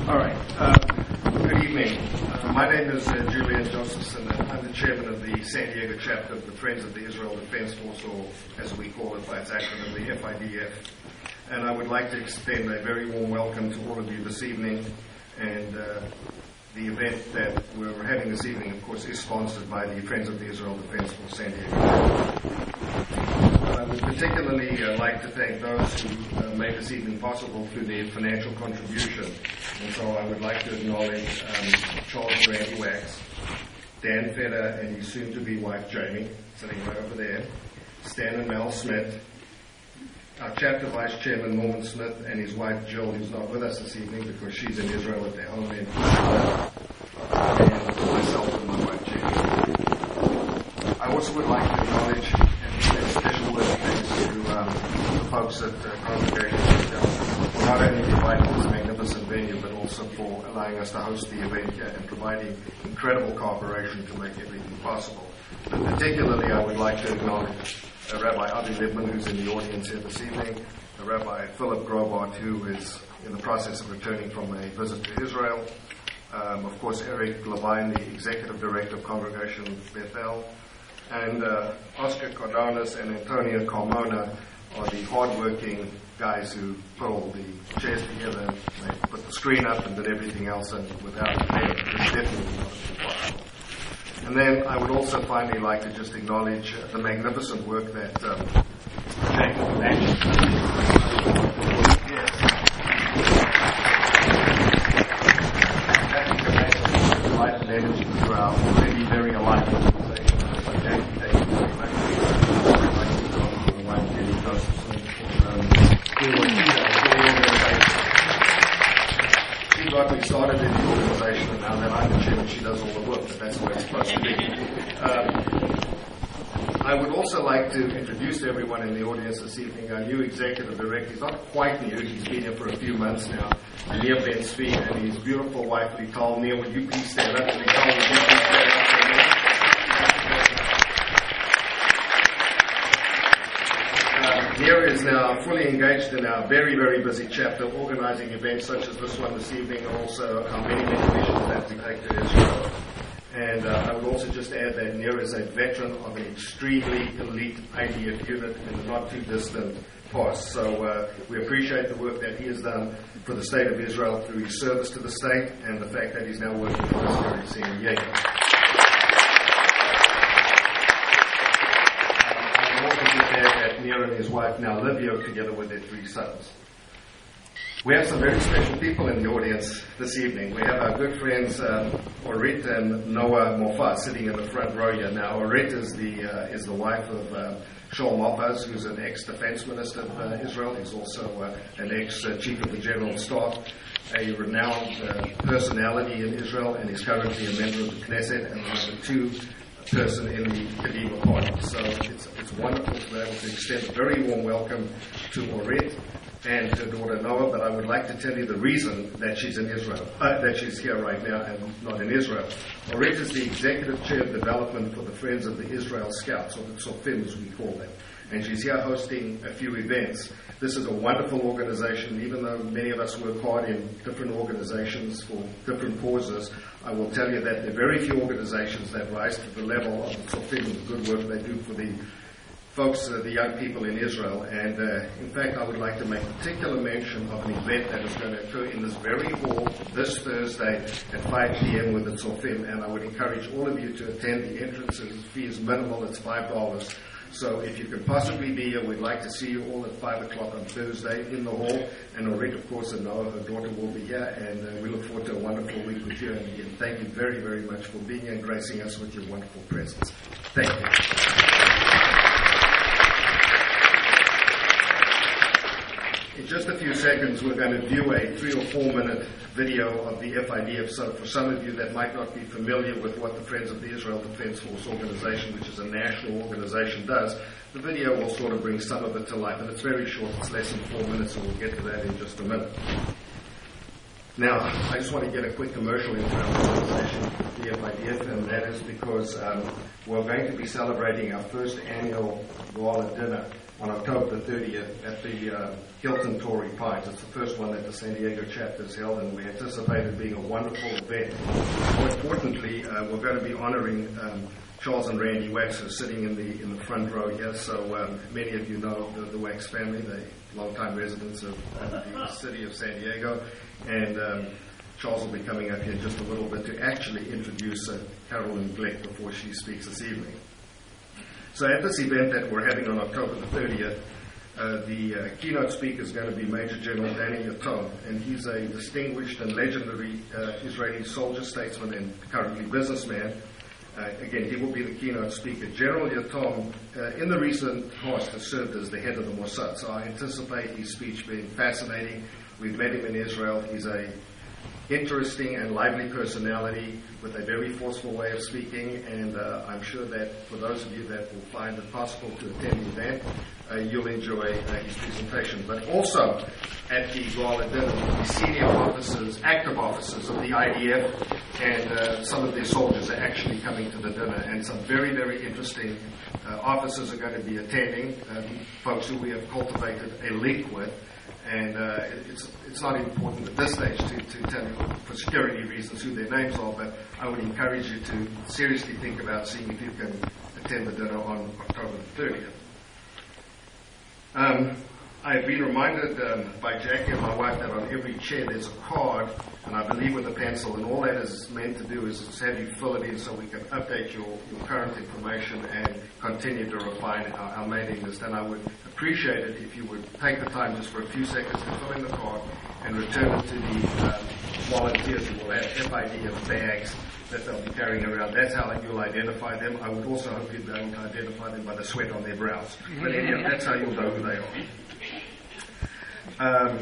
All right. Good evening. My name is Julian Josephson, and I'm the chairman of the San Diego chapter of the Friends of the Israel Defense Force, or as we call it by its acronym, the FIDF. And I would like to extend a very warm welcome to all of you this evening. And the event that we're having this evening, of course, is sponsored by the Friends of the Israel Defense Force San Diego. I would particularly like to thank those who made this evening possible through their financial contribution. And so I would like to acknowledge Charles Randy Wax, Dan Feder and his soon-to-be wife Jamie, sitting right over there, Stan and Mel Smith, our chapter vice chairman Norman Smith and his wife Jill, who's not with us this evening because she's in Israel at their home, and myself and my wife Jamie. I also would like to acknowledge and say a special word of thanks to the folks at Congregation for not only providing this magnificent venue but also for allowing us to host the event here and providing incredible cooperation to make everything possible. But particularly I would like to acknowledge Rabbi Avi Libman, who's in the audience here this evening, Rabbi Philip Grobart, who is in the process of returning from a visit to Israel, of course Eric Levine, the Executive Director of Congregation Bethel, and Oscar Cardonas and Antonio Carmona are the hard-working guys who put all the chairs together, they put the screen up and did everything else, and without them, it's definitely not possible. And then I would also finally like to just acknowledge the magnificent work that Jacob Natchez provided energy through our already very alive organization. So Jacob, thank you very much. I'd like to go to the wife, Jenny Josephson, she got me started in the organization, and now that I'm the chairman, she does all the work, but that's the way it's supposed to be. I would also like to introduce to everyone in the audience this evening our new executive director. He's not quite new, he's been here for a few months now, Nir Ben-Zvi, and his beautiful wife, Lital. Nir, would you please stand up? Lital, would you please stand up? Nir is now fully engaged in our very, very busy chapter, organizing events such as this one this evening, and also our many, many missions that we take to Israel. And I would also just add that Nir is a veteran of an extremely elite IDF unit in the not-too-distant past. So we appreciate the work that he has done for the State of Israel through his service to the state and the fact that he's now working for us here at San Diego. Nir and his wife now live here together with their 3 sons. We have some very special people in the audience this evening. We have our good friends Orit and Noah Mofaz sitting in the front row here. Now, Orit is the wife of Shaul Mofaz, who's an ex-defense minister of Israel. He's also an ex-chief of the general staff, a renowned personality in Israel, and he's currently a member of the Knesset and number 2 person in the Kadima party. So it's wonderful to be able to extend a very warm welcome to Orit and her daughter Noah, but I would like to tell you the reason that she's in Israel, that she's here right now and not in Israel. Orit is the executive chair of development for the Friends of the Israel Scouts, or the Tzofim as we call them. And she's here hosting a few events. This is a wonderful organization. Even though many of us work hard in different organizations for different causes, I will tell you that there are very few organizations that rise to the level of the Tzofim and the good work they do for the folks, the young people in Israel. And in fact, I would like to make particular mention of an event that is going to occur in this very hall this Thursday at 5 p.m. with the Tzofim. And I would encourage all of you to attend. The entrance fee is minimal. It's $5. So if you could possibly be here, we'd like to see you all at 5 o'clock on Thursday in the hall. And Orit, of course, and Noah, her daughter, will be here. And we look forward to a wonderful week with you. And again, thank you very, very much for being here and gracing us with your wonderful presence. Thank you. In just a few seconds, we're going to view a 3 or 4 minute video of the FIDF. So for some of you that might not be familiar with what the Friends of the Israel Defense Force organization, which is a national organization, does, the video will sort of bring some of it to life. And it's very short. It's less than 4 minutes, and we'll get to that in just a minute. Now, I just want to get a quick commercial into our organization, the FIDF, and that is because we're going to be celebrating our first annual gala dinner on October the 30th at the Hilton Torrey Pines. It's the first one that the San Diego chapter has held, and we anticipate it being a wonderful event. More importantly, we're going to be honoring Charles and Randy Wax, who are sitting in the front row here. So many of you know the Wax family, the longtime residents of the city of San Diego, and Charles will be coming up here in just a little bit to actually introduce Carolyn Glick before she speaks this evening. So at this event that we're having on October the 30th, the keynote speaker is going to be Major General Danny Yatom, and he's a distinguished and legendary Israeli soldier, statesman, and currently businessman. Again, he will be the keynote speaker. General Yatom, in the recent past, has served as the head of the Mossad, so I anticipate his speech being fascinating. We've met him in Israel. He's a interesting and lively personality with a very forceful way of speaking, and I'm sure that for those of you that will find it possible to attend the event, you'll enjoy his presentation. But also at the gala dinner will be senior officers, active officers of the IDF, and some of their soldiers are actually coming to the dinner, and some very, very interesting officers are going to be attending, folks who we have cultivated a link with. And it's not important at this stage to tell you for security reasons who their names are, but I would encourage you to seriously think about seeing if you can attend the dinner on October the 30th. I've been reminded by Jackie and my wife that on every chair there's a card, and I believe with a pencil, and all that is meant to do is have you fill it in so we can update your current information and continue to refine our mailing list. And I would appreciate it if you would take the time just for a few seconds to fill in the card and return it to the volunteers who will have FIDF bags that they'll be carrying around. That's how you'll identify them. I would also hope you'd be able to identify them by the sweat on their brows. But anyhow, that's how you'll know who they are.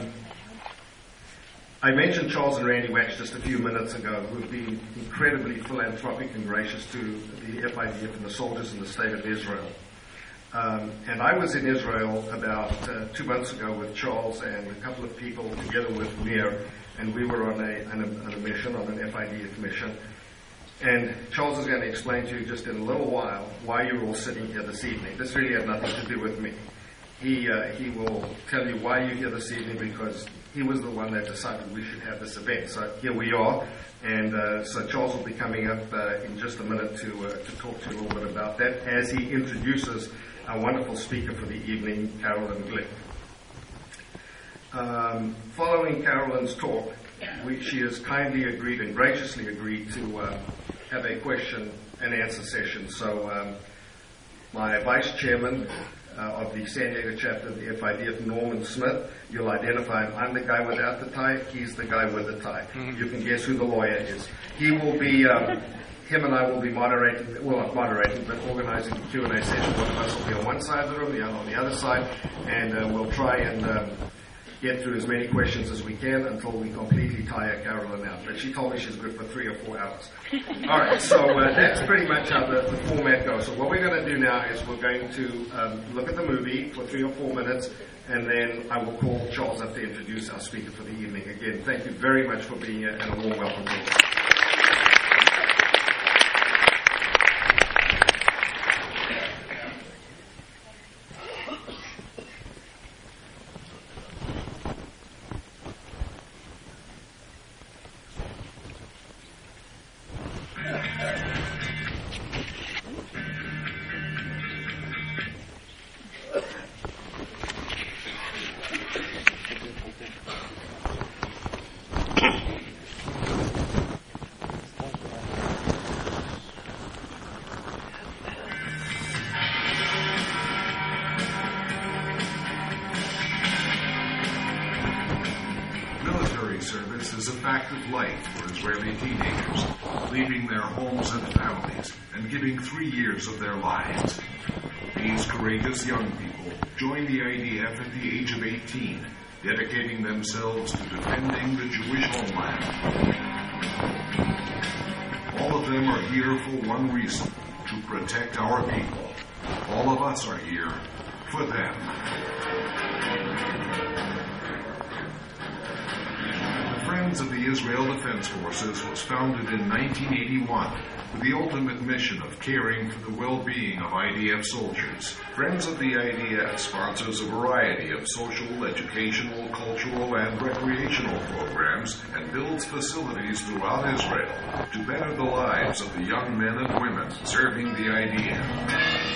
I mentioned Charles and Randy Wax just a few minutes ago, who have been incredibly philanthropic and gracious to the FIDF and the soldiers in the state of Israel. And I was in Israel about 2 months ago with Charles and a couple of people together with Mir, and we were on a mission, on an FIDF mission. And Charles is going to explain to you just in a little while why you're all sitting here this evening. This really had nothing to do with me. He will tell you why you're here this evening, because he was the one that decided we should have this event. So here we are, and so Charles will be coming up in just a minute to talk to you a little bit about that as he introduces our wonderful speaker for the evening, Carolyn Glick. Following Carolyn's talk, she has kindly agreed and graciously agreed to have a question and answer session. So my vice chairman of the San Diego chapter of the FIDF, Norman Smith, you'll identify him. I'm the guy without the tie. He's the guy with the tie. Mm-hmm. You can guess who the lawyer is. He will be, him and I will be moderating, well, not moderating, but organizing the Q&A session. One of us will be on one side of the room, the other on the other side, and we'll try and get through as many questions as we can until we completely tire Carolyn out. But she told me she's good for 3 or 4 hours. All right, so that's pretty much how the format goes. So what we're going to do now is we're going to look at the movie for 3 or 4 minutes, and then I will call Charles up to introduce our speaker for the evening. Again, thank you very much for being here, and a warm welcome to you. Of their lives. These courageous young people joined the IDF at the age of 18, dedicating themselves to defending the Jewish homeland. All of them are here for one reason, to protect our people. All of us are here for them. Friends of the Israel Defense Forces was founded in 1981 with the ultimate mission of caring for the well-being of IDF soldiers. Friends of the IDF sponsors a variety of social, educational, cultural, and recreational programs and builds facilities throughout Israel to better the lives of the young men and women serving the IDF.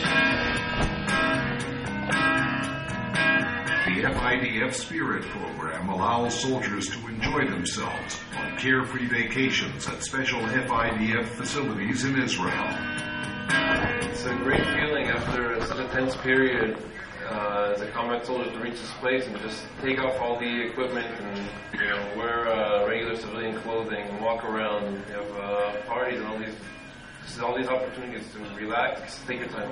The FIDF Spirit program allows soldiers to enjoy themselves on carefree vacations at special FIDF facilities in Israel. It's a great feeling after such a tense period as a combat soldier to reach this place and just take off all the equipment and wear regular civilian clothing and walk around. You have parties and all these opportunities to relax, just take your time.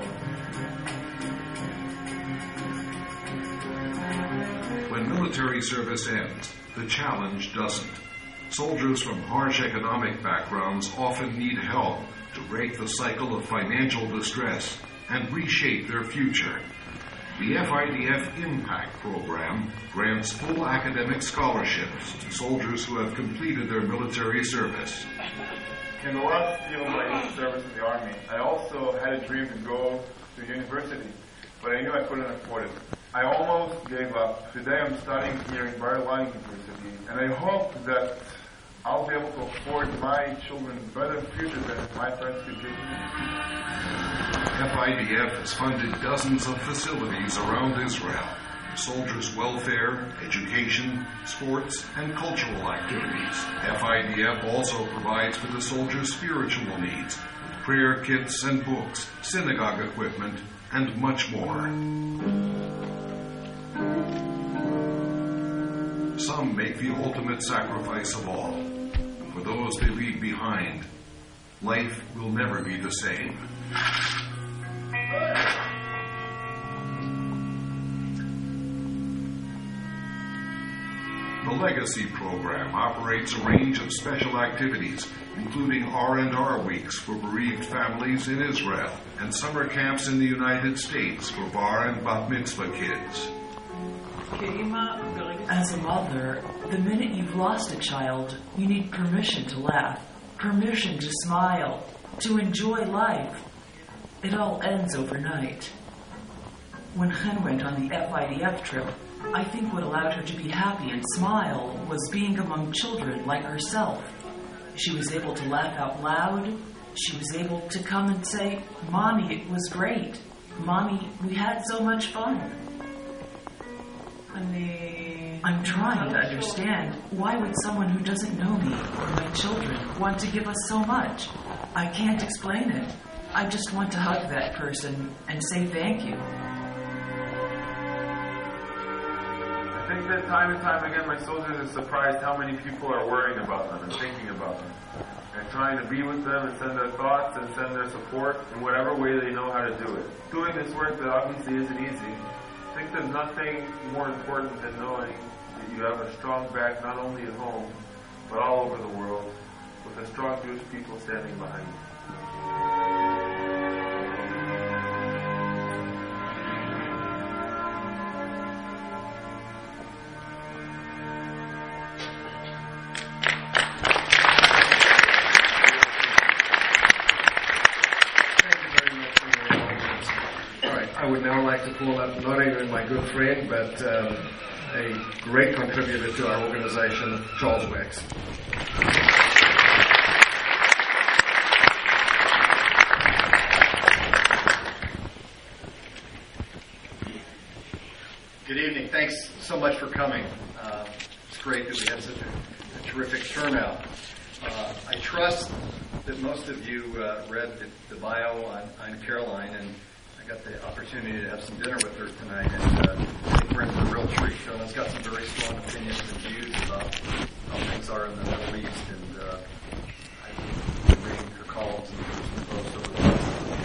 When military service ends, the challenge doesn't. Soldiers from harsh economic backgrounds often need help to break the cycle of financial distress and reshape their future. The FIDF Impact Program grants full academic scholarships to soldiers who have completed their military service. In the last year of my service in the Army, I also had a dream to go to university, but I knew I couldn't afford it. I almost gave up. Today I'm studying here in Bar-Ilan University, and I hope that I'll be able to afford my children a better future than my friends could give me. FIDF has funded dozens of facilities around Israel. Soldiers' welfare, education, sports, and cultural activities. FIDF also provides for the soldiers' spiritual needs, with prayer kits and books, synagogue equipment, and much more. Some make the ultimate sacrifice of all. For those they leave behind, life will never be the same. The Legacy Program operates a range of special activities, including R&R weeks for bereaved families in Israel and summer camps in the United States for bar and bat mitzvah kids. As a mother, the minute you've lost a child, you need permission to laugh, permission to smile, to enjoy life. It all ends overnight. When Chen went on the FIDF trip, I think what allowed her to be happy and smile was being among children like herself. She was able to laugh out loud. She was able to come and say, "Mommy, it was great. Mommy, we had so much fun." I'm trying to understand, why would someone who doesn't know me or my children want to give us so much? I can't explain it. I just want to hug that person and say thank you. I think that time and time again my soldiers are surprised how many people are worrying about them and thinking about them and trying to be with them and send their thoughts and send their support in whatever way they know how to do it. Doing this work that obviously isn't easy, I think there's nothing more important than knowing that you have a strong back not only at home but all over the world with a strong Jewish people standing behind you. I would now like to call up not only my good friend, but a great contributor to our organization, Charles Wax. Good evening. Thanks so much for coming. It's great that we have such a terrific turnout. I trust that most of you read the bio on Caroline, and I got the opportunity to have some dinner with her tonight, and I think we're in for a real treat. Caroline's got some very strong opinions and views about how things are in the Middle East, and I've been reading her columns and Jerusalem Post over the last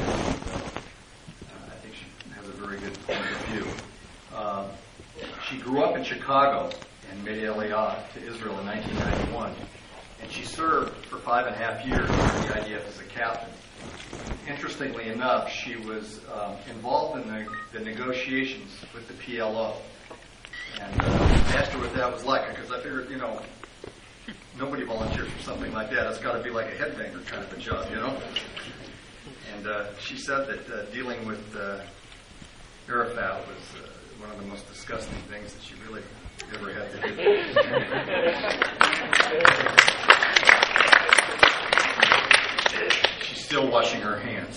I think she has a very good point of view. She grew up in Chicago and made Aliyah to Israel in 1991, and she served for 5.5 years in the IDF as a captain. Interestingly enough, she was involved in the negotiations with the PLO. And I asked her what that was like, because I figured, nobody volunteers for something like that. It's got to be like a headbanger kind of a job, you know? And she said that dealing with Arafat was one of the most disgusting things that she really ever had to do. She's still washing her hands.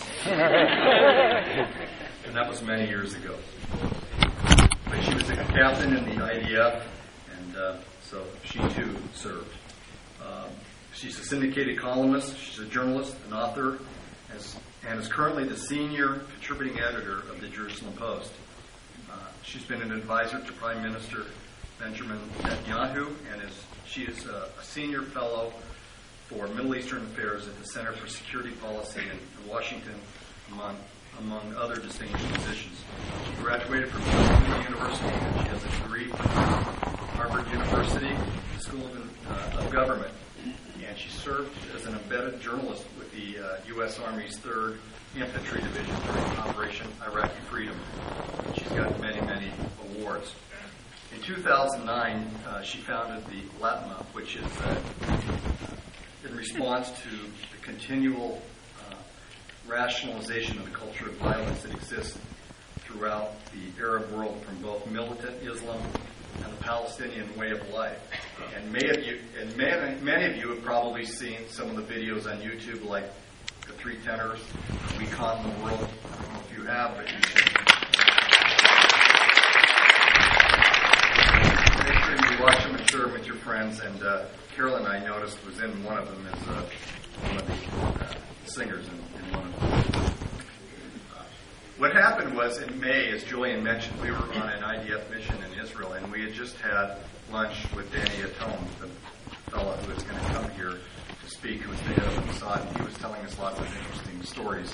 And that was many years ago. But she was a captain in the IDF, and so she too served. She's a syndicated columnist, she's a journalist, an author, and is currently the senior contributing editor of the Jerusalem Post. She's been an advisor to Prime Minister Benjamin Netanyahu, and she is a senior fellow for Middle Eastern Affairs at the Center for Security Policy in Washington, among other distinguished positions. She graduated from Columbia University, and she has a degree from Harvard University School of Government. And she served as an embedded journalist with the U.S. Army's 3rd Infantry Division during Operation Iraqi Freedom. She's got many, many awards. In 2009, she founded the LATMA, which is in response to the continual rationalization of the culture of violence that exists throughout the Arab world from both militant Islam and the Palestinian way of life. And many of you have probably seen some of the videos on YouTube, like the Three Tenors, We Calm the World. I don't know if you have, but you should. Make sure you watch them and share them with your friends. And Carolyn, I noticed, was in one of them as one of the singers in one of them. What happened was in May, as Julian mentioned, we were on an IDF mission in Israel, and we had just had lunch with Danny Atone, the fellow who was going to come here to speak, who was the head of Mossad, and he was telling us lots of interesting stories.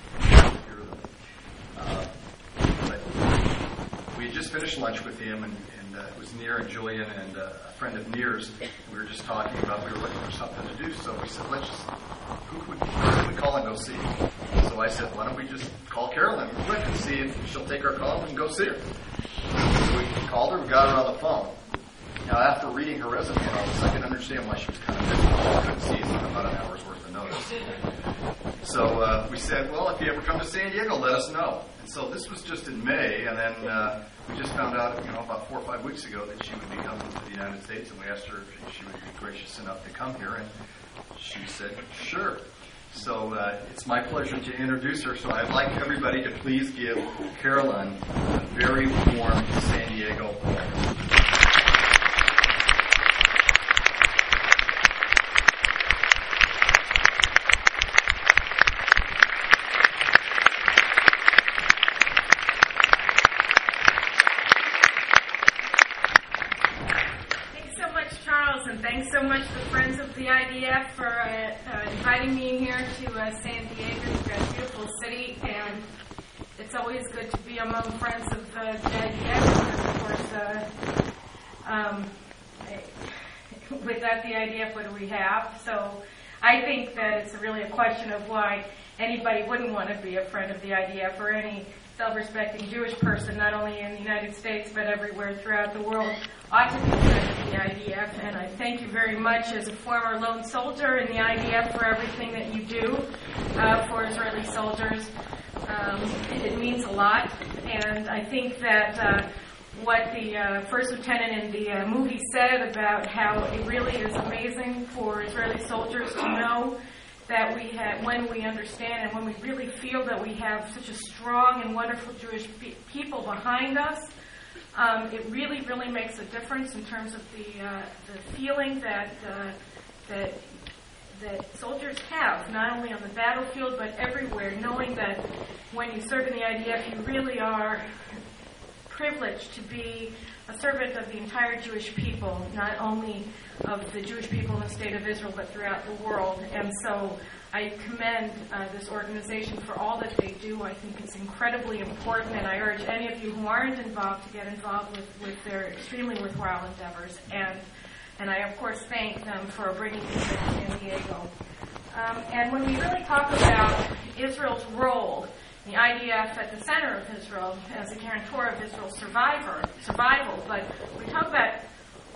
But we had just finished lunch with him, and it was Nir and Julian and a friend of Nir's. We were just talking about, we were looking for something to do, so we said, who would we call and go see? So I said, why don't we just call Carolyn real quick and see if she'll take our call and go see her. So we called her, we got her on the phone. Now, after reading her resume and all this, I could understand why she was kind of busy. She couldn't see us on about an hour's worth of notice. So we said, well, if you ever come to San Diego, let us know. And so this was just in May, and then we just found out, about 4 or 5 weeks ago that she would be coming to the United States, and we asked her if she would be gracious enough to come here, and she said, sure. So it's my pleasure to introduce her. So I'd like everybody to please give Carolyn a very warm San Diego welcome. Thanks so much to the Friends of the IDF for inviting me in here to San Diego. It's a beautiful city, and it's always good to be among friends of the IDF. Of course, without the IDF, what do we have? So I think that it's really a question of why anybody wouldn't want to be a friend of the IDF, or any self-respecting Jewish person, not only in the United States but everywhere throughout the world, ought to be a friend of the IDF. And I thank you very much as a former lone soldier in the IDF for everything that you do for Israeli soldiers. It means a lot, and I think that what the first lieutenant in the movie said about how it really is amazing for Israeli soldiers to know that we have, when we understand and when we really feel that we have such a strong and wonderful Jewish people behind us, it really, really makes a difference in terms of the feeling that soldiers have, not only on the battlefield but everywhere, knowing that when you serve in the IDF, you really are privileged to be a servant of the entire Jewish people, not only of the Jewish people in the state of Israel, but throughout the world. And so I commend this organization for all that they do. I think it's incredibly important, and I urge any of you who aren't involved to get involved with their extremely worthwhile endeavors. And I, of course, thank them for bringing this to San Diego. And when we really talk about Israel's role, the IDF at the center of Israel as a guarantor of Israel's survival, but we talk about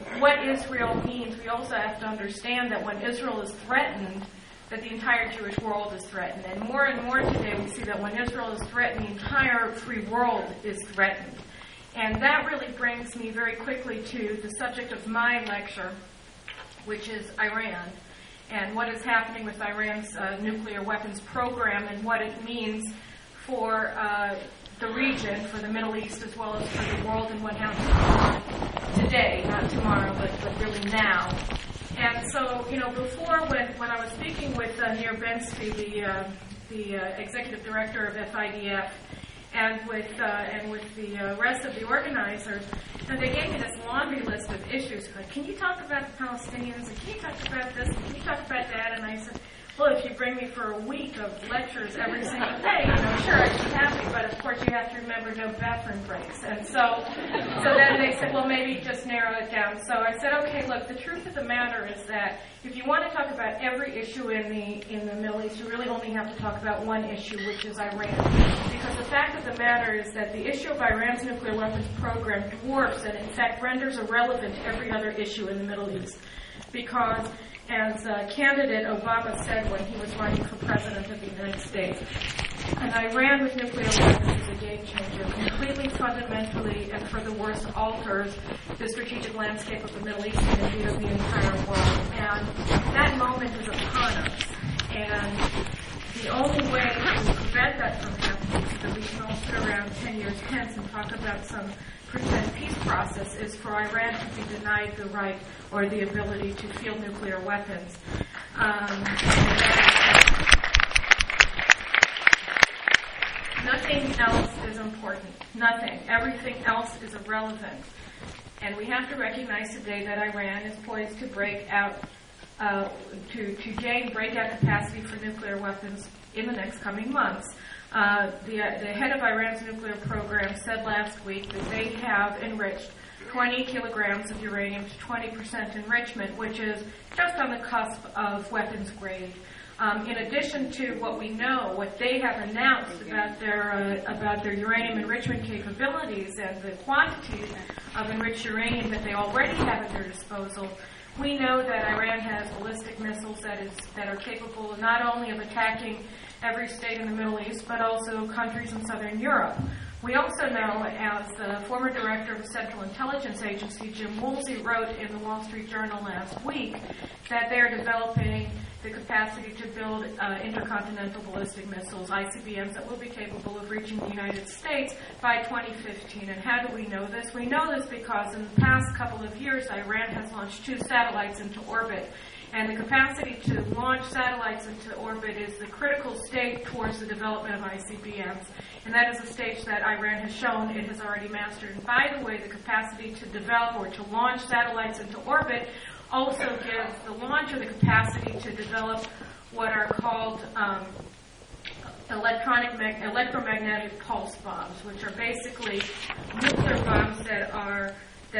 what Israel means, we also have to understand that when Israel is threatened, that the entire Jewish world is threatened. And more today we see that when Israel is threatened, the entire free world is threatened. And that really brings me very quickly to the subject of my lecture, which is Iran, and what is happening with Iran's nuclear weapons program and what it means for the region, for the Middle East, as well as for the world, and what happens today, not tomorrow, but really now. And so, before when I was speaking with Nir Bensky, the executive director of FIDF, and with the rest of the organizers, they gave me this laundry list of issues. Like, can you talk about the Palestinians? And can you talk about this? And can you talk about that? And I said, well, if you bring me for a week of lectures every single day, sure, I'd be happy, but of course you have to remember no bathroom breaks. And so then they said, well, maybe just narrow it down. So I said, okay, look, the truth of the matter is that if you want to talk about every issue in the Middle East, you really only have to talk about one issue, which is Iran. Because the fact of the matter is that the issue of Iran's nuclear weapons program dwarfs and in fact renders irrelevant every other issue in the Middle East. Because as candidate Obama said when he was running for president of the United States, an Iran with nuclear weapons is a game changer, completely, fundamentally, and for the worse alters the strategic landscape of the Middle East and indeed of the entire world. And that moment is upon us. And the only way to prevent that from happening, so that we can all sit around 10 years hence and talk about some pretend peace process, is for Iran to be denied the right or the ability to field nuclear weapons. Nothing else is important. Nothing. Everything else is irrelevant. And we have to recognize today that Iran is poised to break out, to gain breakout capacity for nuclear weapons in the next coming months. The head of Iran's nuclear program said last week that they have enriched 20 kilograms of uranium to 20% enrichment, which is just on the cusp of weapons grade. In addition to what we know, what they have announced about their uranium enrichment capabilities and the quantities of enriched uranium that they already have at their disposal, we know that Iran has ballistic missiles that are capable not only of attacking every state in the Middle East, but also countries in southern Europe. We also know, as the former director of the Central Intelligence Agency, Jim Woolsey, wrote in the Wall Street Journal last week, that they're developing the capacity to build intercontinental ballistic missiles, ICBMs, that will be capable of reaching the United States by 2015. And how do we know this? We know this because in the past couple of years, Iran has launched 2 satellites into orbit. And the capacity to launch satellites into orbit is the critical stage towards the development of ICBMs. And that is a stage that Iran has shown it has already mastered. And by the way, the capacity to develop or to launch satellites into orbit also gives the launcher the capacity to develop what are called electromagnetic pulse bombs, which are basically nuclear bombs that are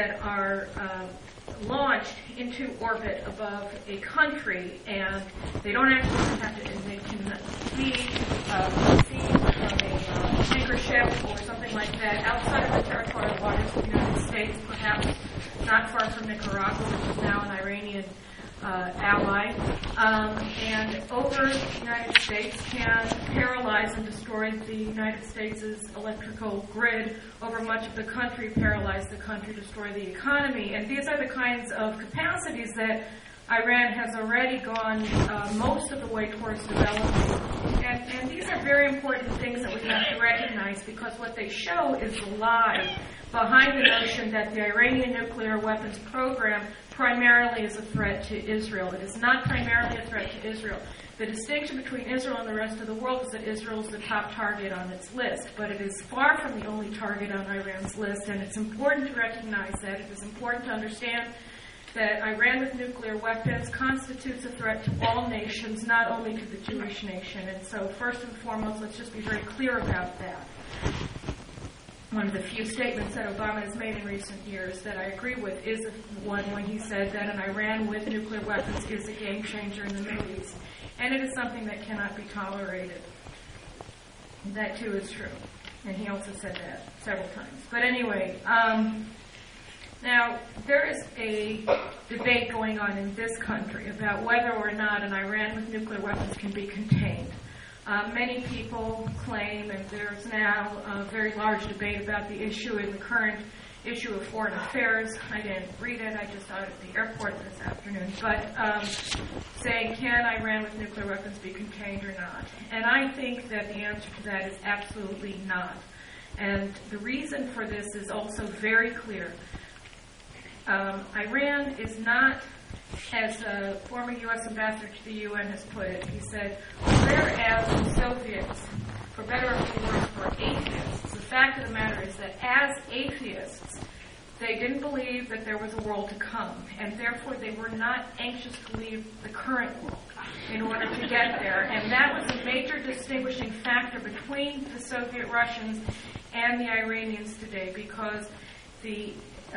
launched into orbit above a country, and they don't actually have to, and they can be seen from a tanker ship or something like that outside of the territorial waters of the United States, perhaps not far from Nicaragua, which is now an Iranian ally, and over the United States can paralyze and destroy the United States' electrical grid over much of the country, paralyze the country, destroy the economy. And these are the kinds of capacities that Iran has already gone most of the way towards developing. And these are very important things that we have to recognize, because what they show is the lie behind the notion that the Iranian nuclear weapons program primarily is a threat to Israel. It is not primarily a threat to Israel. The distinction between Israel and the rest of the world is that Israel is the top target on its list, but it is far from the only target on Iran's list, and it's important to recognize that. It is important to understand that Iran with nuclear weapons constitutes a threat to all nations, not only to the Jewish nation. And so first and foremost, let's just be very clear about that. One of the few statements that Obama has made in recent years that I agree with is one when he said that an Iran with nuclear weapons is a game changer in the Middle East. And it is something that cannot be tolerated. That too is true. And he also said that several times. But anyway, Now, there is a debate going on in this country about whether or not an Iran with nuclear weapons can be contained. Many people claim, and there's now a very large debate about the issue in the current issue of Foreign Affairs. I didn't read it, I just saw it at the airport this afternoon, but saying, can Iran with nuclear weapons be contained or not? And I think that the answer to that is absolutely not. And the reason for this is also very clear. Iran is not, as a former U.S. ambassador to the UN has put it, he said, whereas the Soviets, for better or for worse, were atheists, the fact of the matter is that as atheists, they didn't believe that there was a world to come, and therefore they were not anxious to leave the current world in order to get there. And that was a major distinguishing factor between the Soviet Russians and the Iranians today, because the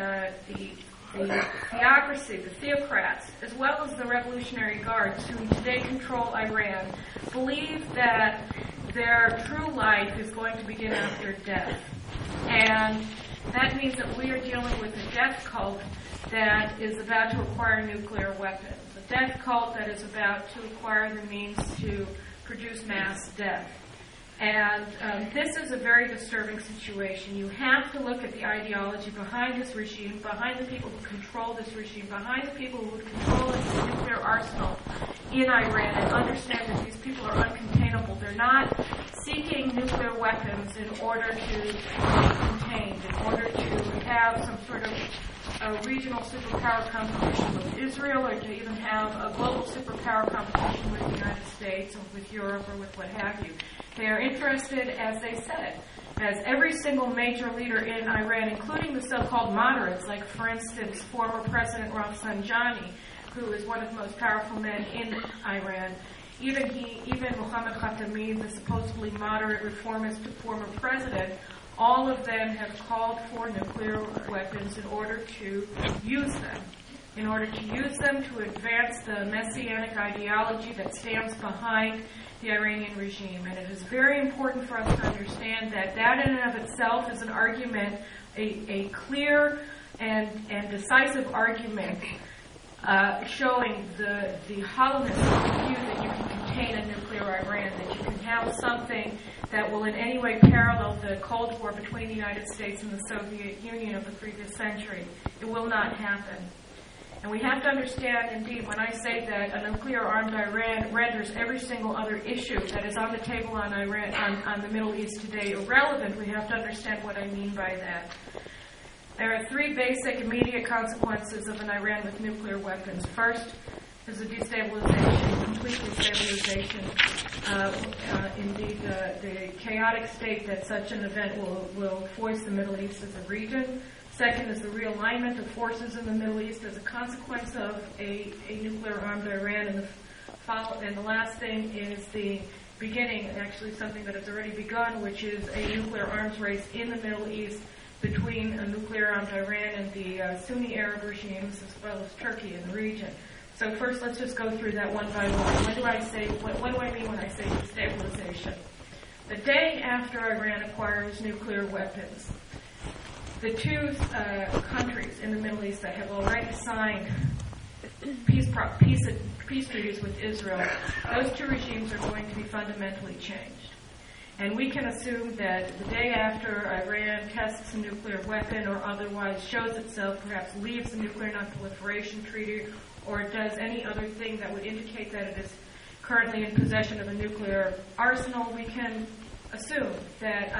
theocracy, the theocrats, as well as the Revolutionary Guards who today control Iran, believe that their true life is going to begin after death. And that means that we are dealing with a death cult that is about to acquire nuclear weapons, a death cult that is about to acquire the means to produce mass death. And this is a very disturbing situation. You have to look at the ideology behind this regime, behind the people who control this regime, behind the people who control its nuclear arsenal in Iran, and understand that these people are uncontainable. They're not seeking nuclear weapons in order to be contained, in order to have some sort of a regional superpower competition with Israel, or to even have a global superpower competition with the United States or with Europe or with what have you. They are interested, as they said, as every single major leader in Iran, including the so-called moderates, like, for instance, former President Rafsanjani, who is one of the most powerful men in Iran, even Mohammad Khatami, the supposedly moderate reformist former president, all of them have called for nuclear weapons in order to use them. In order to use them to advance the messianic ideology that stands behind the Iranian regime. And it is very important for us to understand that that in and of itself is an argument, a clear and decisive argument showing the hollowness of the view that you can contain a nuclear Iran, that you can have something that will in any way parallel the Cold War between the United States and the Soviet Union of the previous century. It will not happen. And we have to understand, indeed, when I say that a nuclear-armed Iran renders every single other issue that is on the table on Iran, on the Middle East today irrelevant, we have to understand what I mean by that. There are three basic immediate consequences of an Iran with nuclear weapons. First is the destabilization, complete destabilization. Indeed, the chaotic state that such an event will force the Middle East as a region. Second is the realignment of forces in the Middle East as a consequence of a nuclear-armed Iran. And the last thing is the beginning, actually something that has already begun, which is a nuclear arms race in the Middle East between a nuclear-armed Iran and the Sunni Arab regimes, as well as Turkey in the region. So first, let's just go through that one by one. What do I mean when I say destabilization? The day after Iran acquires nuclear weapons, the two countries in the Middle East that have already signed peace treaties with Israel, those two regimes are going to be fundamentally changed. And we can assume that the day after Iran tests a nuclear weapon or otherwise shows itself, perhaps leaves the nuclear non-proliferation treaty, or does any other thing that would indicate that it is currently in possession of a nuclear arsenal, we can assume that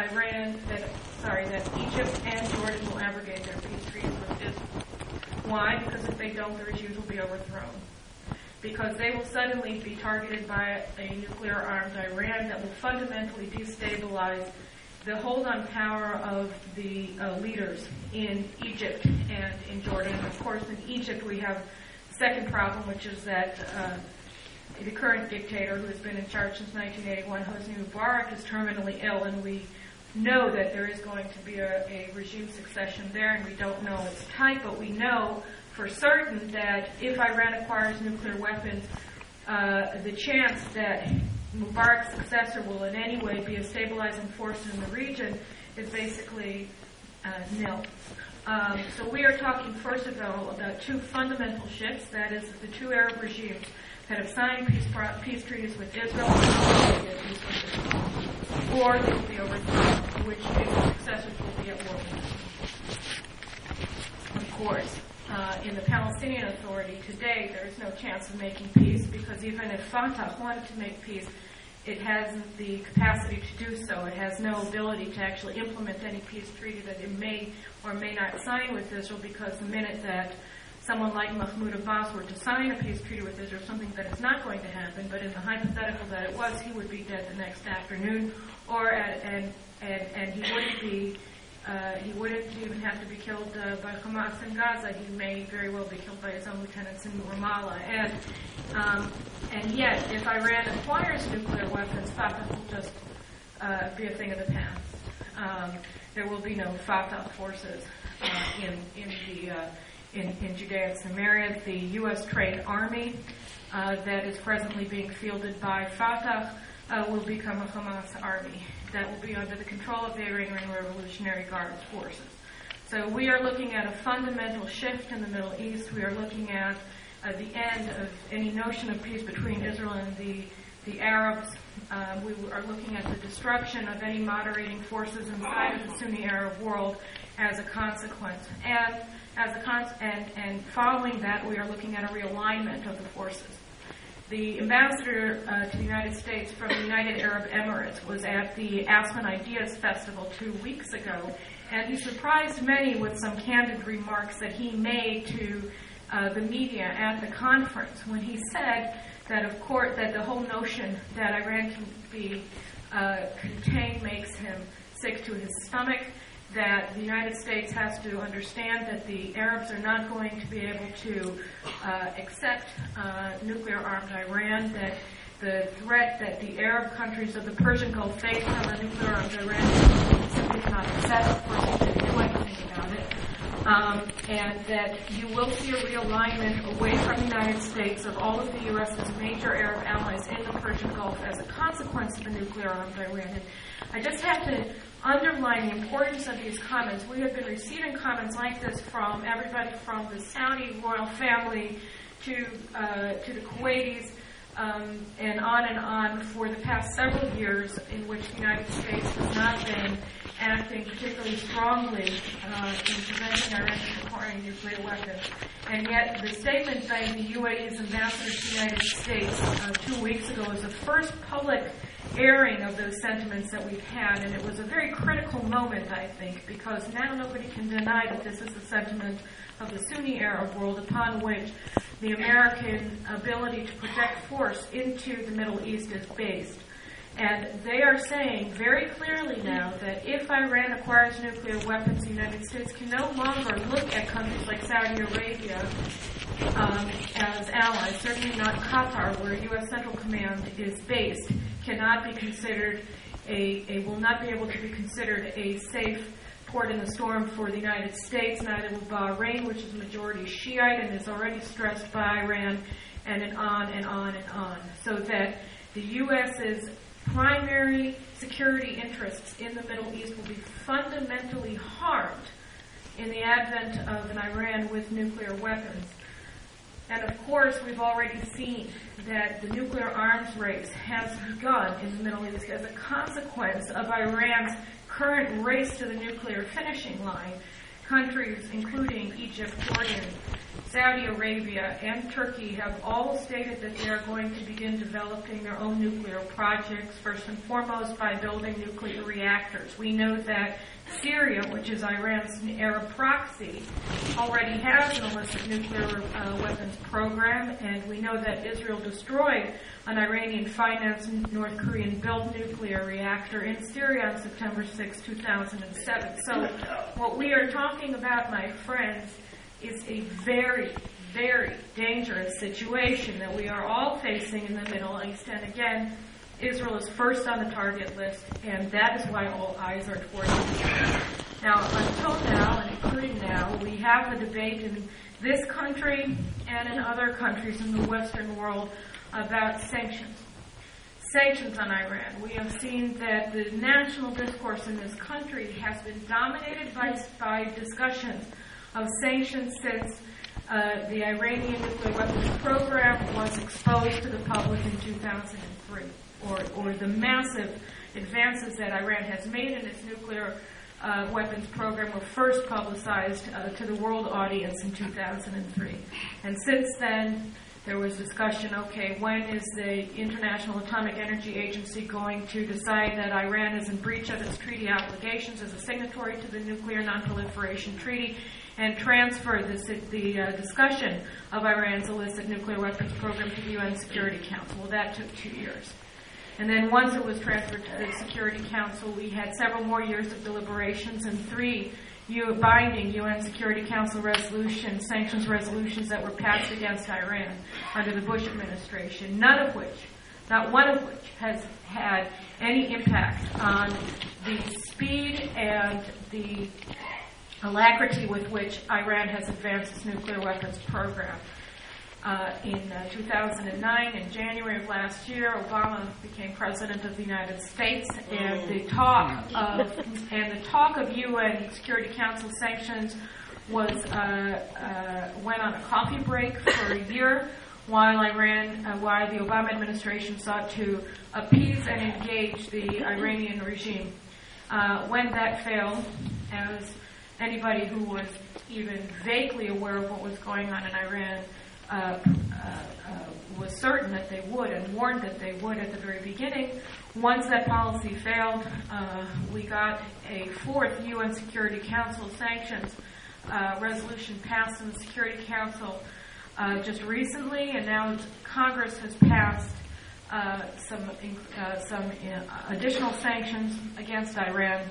that Egypt and Jordan will abrogate their peace treaties with Israel. Why? Because if they don't, the regimes will be overthrown. Because they will suddenly be targeted by a nuclear-armed Iran that will fundamentally destabilize the hold on power of the leaders in Egypt and in Jordan. And of course, in Egypt we have the second problem, which is that the current dictator, who has been in charge since 1981, Hosni Mubarak, is terminally ill, and we know that there is going to be a regime succession there, and we don't know its type, but we know for certain that if Iran acquires nuclear weapons, the chance that Mubarak's successor will in any way be a stabilizing force in the region is basically nil. So we are talking, first of all, about two fundamental shifts. That is, the two Arab regimes that have signed peace treaties with Israel, or they will be overthrown, which its successors will be at war with them. Of course, in the Palestinian Authority today, there is no chance of making peace, because even if Fatah wanted to make peace, it hasn't the capacity to do so. It has no ability to actually implement any peace treaty that it may or may not sign with Israel, because the minute that someone like Mahmoud Abbas were to sign a peace treaty with Israel, something that is not going to happen, but in the hypothetical that it was, he would be dead the next afternoon, and he wouldn't be. He wouldn't even have to be killed by Hamas in Gaza. He may very well be killed by his own lieutenants in Ramallah. And yet, if Iran acquires nuclear weapons, Fatah will just be a thing of the past. There will be no Fatah forces in Judea and Samaria. The U.S.-trained army that is presently being fielded by Fatah will become a Hamas army that will be under the control of the Iranian Revolutionary Guard forces. So we are looking at a fundamental shift in the Middle East. We are looking at the end of any notion of peace between Israel and the Arabs. We are looking at the destruction of any moderating forces inside of the Sunni Arab world as a consequence. And following that, we are looking at a realignment of the forces. The ambassador to the United States from the United Arab Emirates was at the Aspen Ideas Festival 2 weeks ago, and he surprised many with some candid remarks that he made to the media at the conference, when he said that, of course, that the whole notion that Iran can be contained makes him sick to his stomach, that the United States has to understand that the Arabs are not going to be able to accept nuclear-armed Iran, that the threat that the Arab countries of the Persian Gulf face from a nuclear-armed Iran simply cannot accept. Of course, they didn't do anything about it. And that you will see a realignment away from the United States of all of the U.S.'s major Arab allies in the Persian Gulf as a consequence of the nuclear-armed Iran. And I just have to underline the importance of these comments. We have been receiving comments like this from everybody from the Saudi royal family to the Kuwaitis, and on for the past several years, in which the United States has not been acting particularly strongly in preventing Iran from acquiring nuclear weapons. And yet the statement by the UAE's ambassador to the United States 2 weeks ago was the first public airing of those sentiments that we've had, and it was a very critical moment, I think, because now nobody can deny that this is the sentiment of the Sunni Arab world upon which the American ability to project force into the Middle East is based. And they are saying very clearly now that if Iran acquires nuclear weapons, the United States can no longer look at countries like Saudi Arabia as allies. Certainly not Qatar, where U.S. Central Command is based, cannot be considered will not be able to be considered a safe port in the storm for the United States. Neither will Bahrain, which is majority Shiite and is already stressed by Iran, and on and on and on. So that the U.S.'s primary security interests in the Middle East will be fundamentally harmed in the advent of an Iran with nuclear weapons. And of course, we've already seen that the nuclear arms race has begun in the Middle East as a consequence of Iran's current race to the nuclear finishing line. Countries including Egypt, Jordan, Saudi Arabia, and Turkey have all stated that they are going to begin developing their own nuclear projects, first and foremost by building nuclear reactors. We know that Syria, which is Iran's Arab proxy, already has an illicit nuclear weapons program, and we know that Israel destroyed an Iranian-financed North Korean-built nuclear reactor in Syria on September 6, 2007. So what we are talking about, my friends, is a very, very dangerous situation that we are all facing in the Middle East. And again, Israel is first on the target list, and that is why all eyes are towards Israel. Now, until now, and including now, we have a debate in this country and in other countries in the Western world about sanctions. sanctions on Iran. We have seen that the national discourse in this country has been dominated by discussions of sanctions since the Iranian nuclear weapons program was exposed to the public in 2003, or the massive advances that Iran has made in its nuclear weapons program were first publicized to the world audience in 2003. And since then, there was discussion, okay, when is the International Atomic Energy Agency going to decide that Iran is in breach of its treaty obligations as a signatory to the Nuclear Non-Proliferation Treaty and transfer the discussion of Iran's illicit nuclear weapons program to the UN Security Council. Well, that took 2 years. And then once it was transferred to the Security Council, we had several more years of deliberations and 3 binding UN Security Council resolutions, sanctions resolutions that were passed against Iran under the Bush administration, not one of which has had any impact on the speed and the alacrity with which Iran has advanced its nuclear weapons program. In 2009, in January of last year, Obama became president of the United States, and the talk of UN Security Council sanctions went on a coffee break for a year, while the Obama administration sought to appease and engage the Iranian regime. When that failed, as anybody who was even vaguely aware of what was going on in Iran was certain that they would and warned that they would at the very beginning. Once that policy failed, we got a 4th UN Security Council sanctions resolution passed in the Security Council just recently, and now Congress has passed some additional sanctions against Iran.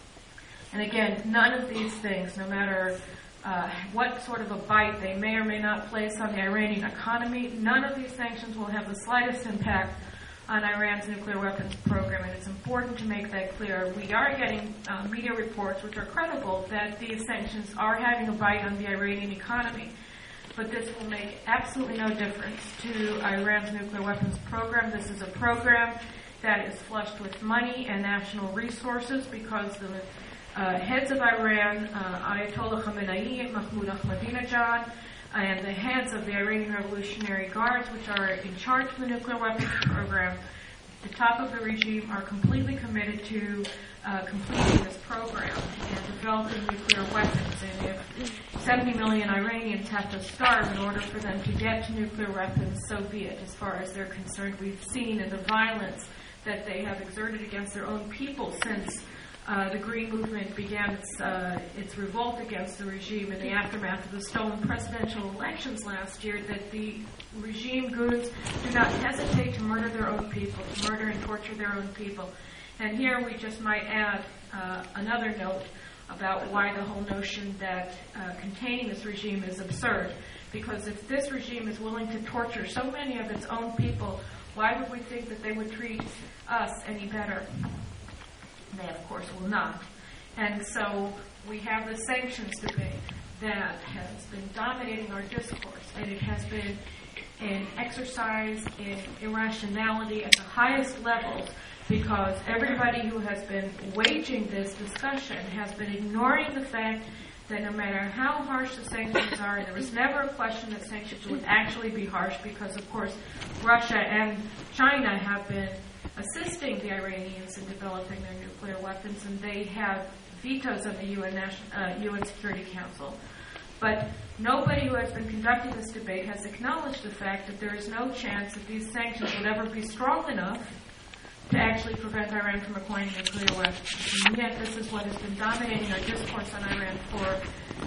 And again, none of these things, no matter what sort of a bite they may or may not place on the Iranian economy, none of these sanctions will have the slightest impact on Iran's nuclear weapons program, and it's important to make that clear. We are getting media reports, which are credible, that these sanctions are having a bite on the Iranian economy, but this will make absolutely no difference to Iran's nuclear weapons program. This is a program that is flushed with money and national resources because the heads of Iran, Ayatollah Khamenei, Mahmoud Ahmadinejad, and the heads of the Iranian Revolutionary Guards, which are in charge of the nuclear weapons program, the top of the regime, are completely committed to completing this program and developing nuclear weapons. And if 70 million Iranians have to starve in order for them to get to nuclear weapons, so be it. As far as they're concerned, we've seen in the violence that they have exerted against their own people since the Green Movement began its revolt against the regime in the aftermath of the stolen presidential elections last year, that the regime goons do not hesitate to murder their own people, to murder and torture their own people. And here we just might add another note about why the whole notion that containing this regime is absurd. Because if this regime is willing to torture so many of its own people, why would we think that they would treat us any better? They, of course, will not. And so we have the sanctions debate that has been dominating our discourse, and it has been an exercise in irrationality at the highest levels, because everybody who has been waging this discussion has been ignoring the fact that no matter how harsh the sanctions are, and there was never a question that sanctions would actually be harsh, because, of course, Russia and China have been assisting the Iranians in developing their nuclear weapons, and they have vetoes of the UN Security Council. But nobody who has been conducting this debate has acknowledged the fact that there is no chance that these sanctions would ever be strong enough to actually prevent Iran from acquiring nuclear weapons. And yet this is what has been dominating our discourse on Iran for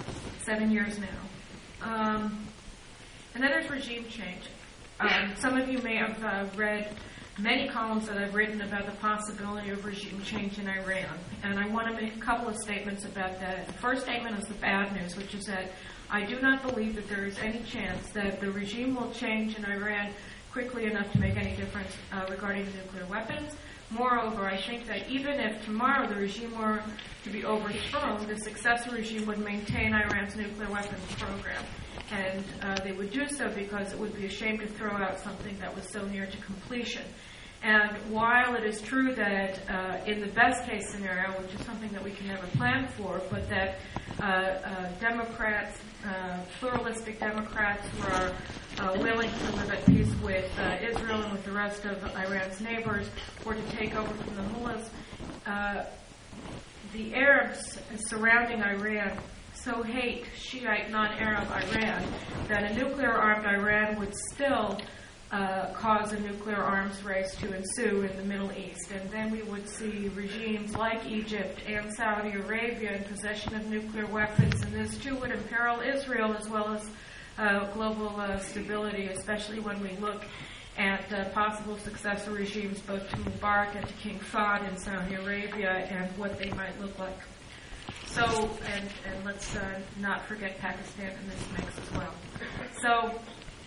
7 years now. And then there's regime change. Some of you may have read many columns that I've written about the possibility of regime change in Iran. And I want to make a couple of statements about that. The first statement is the bad news, which is that I do not believe that there is any chance that the regime will change in Iran quickly enough to make any difference regarding the nuclear weapons. Moreover, I think that even if tomorrow the regime were to be overthrown, the successor regime would maintain Iran's nuclear weapons program. And they would do so because it would be a shame to throw out something that was so near to completion. And while it is true that in the best case scenario, which is something that we can never plan for, but that Democrats, pluralistic Democrats who are willing to live at peace with Israel and with the rest of Iran's neighbors, or to take over from the mullahs, the Arabs surrounding Iran so hate Shiite non-Arab Iran that a nuclear-armed Iran would still cause a nuclear arms race to ensue in the Middle East. And then we would see regimes like Egypt and Saudi Arabia in possession of nuclear weapons, and this too would imperil Israel as well as global stability, especially when we look at possible successor regimes both to Mubarak and to King Fahd in Saudi Arabia and what they might look like. So, and let's not forget Pakistan in this mix as well. So,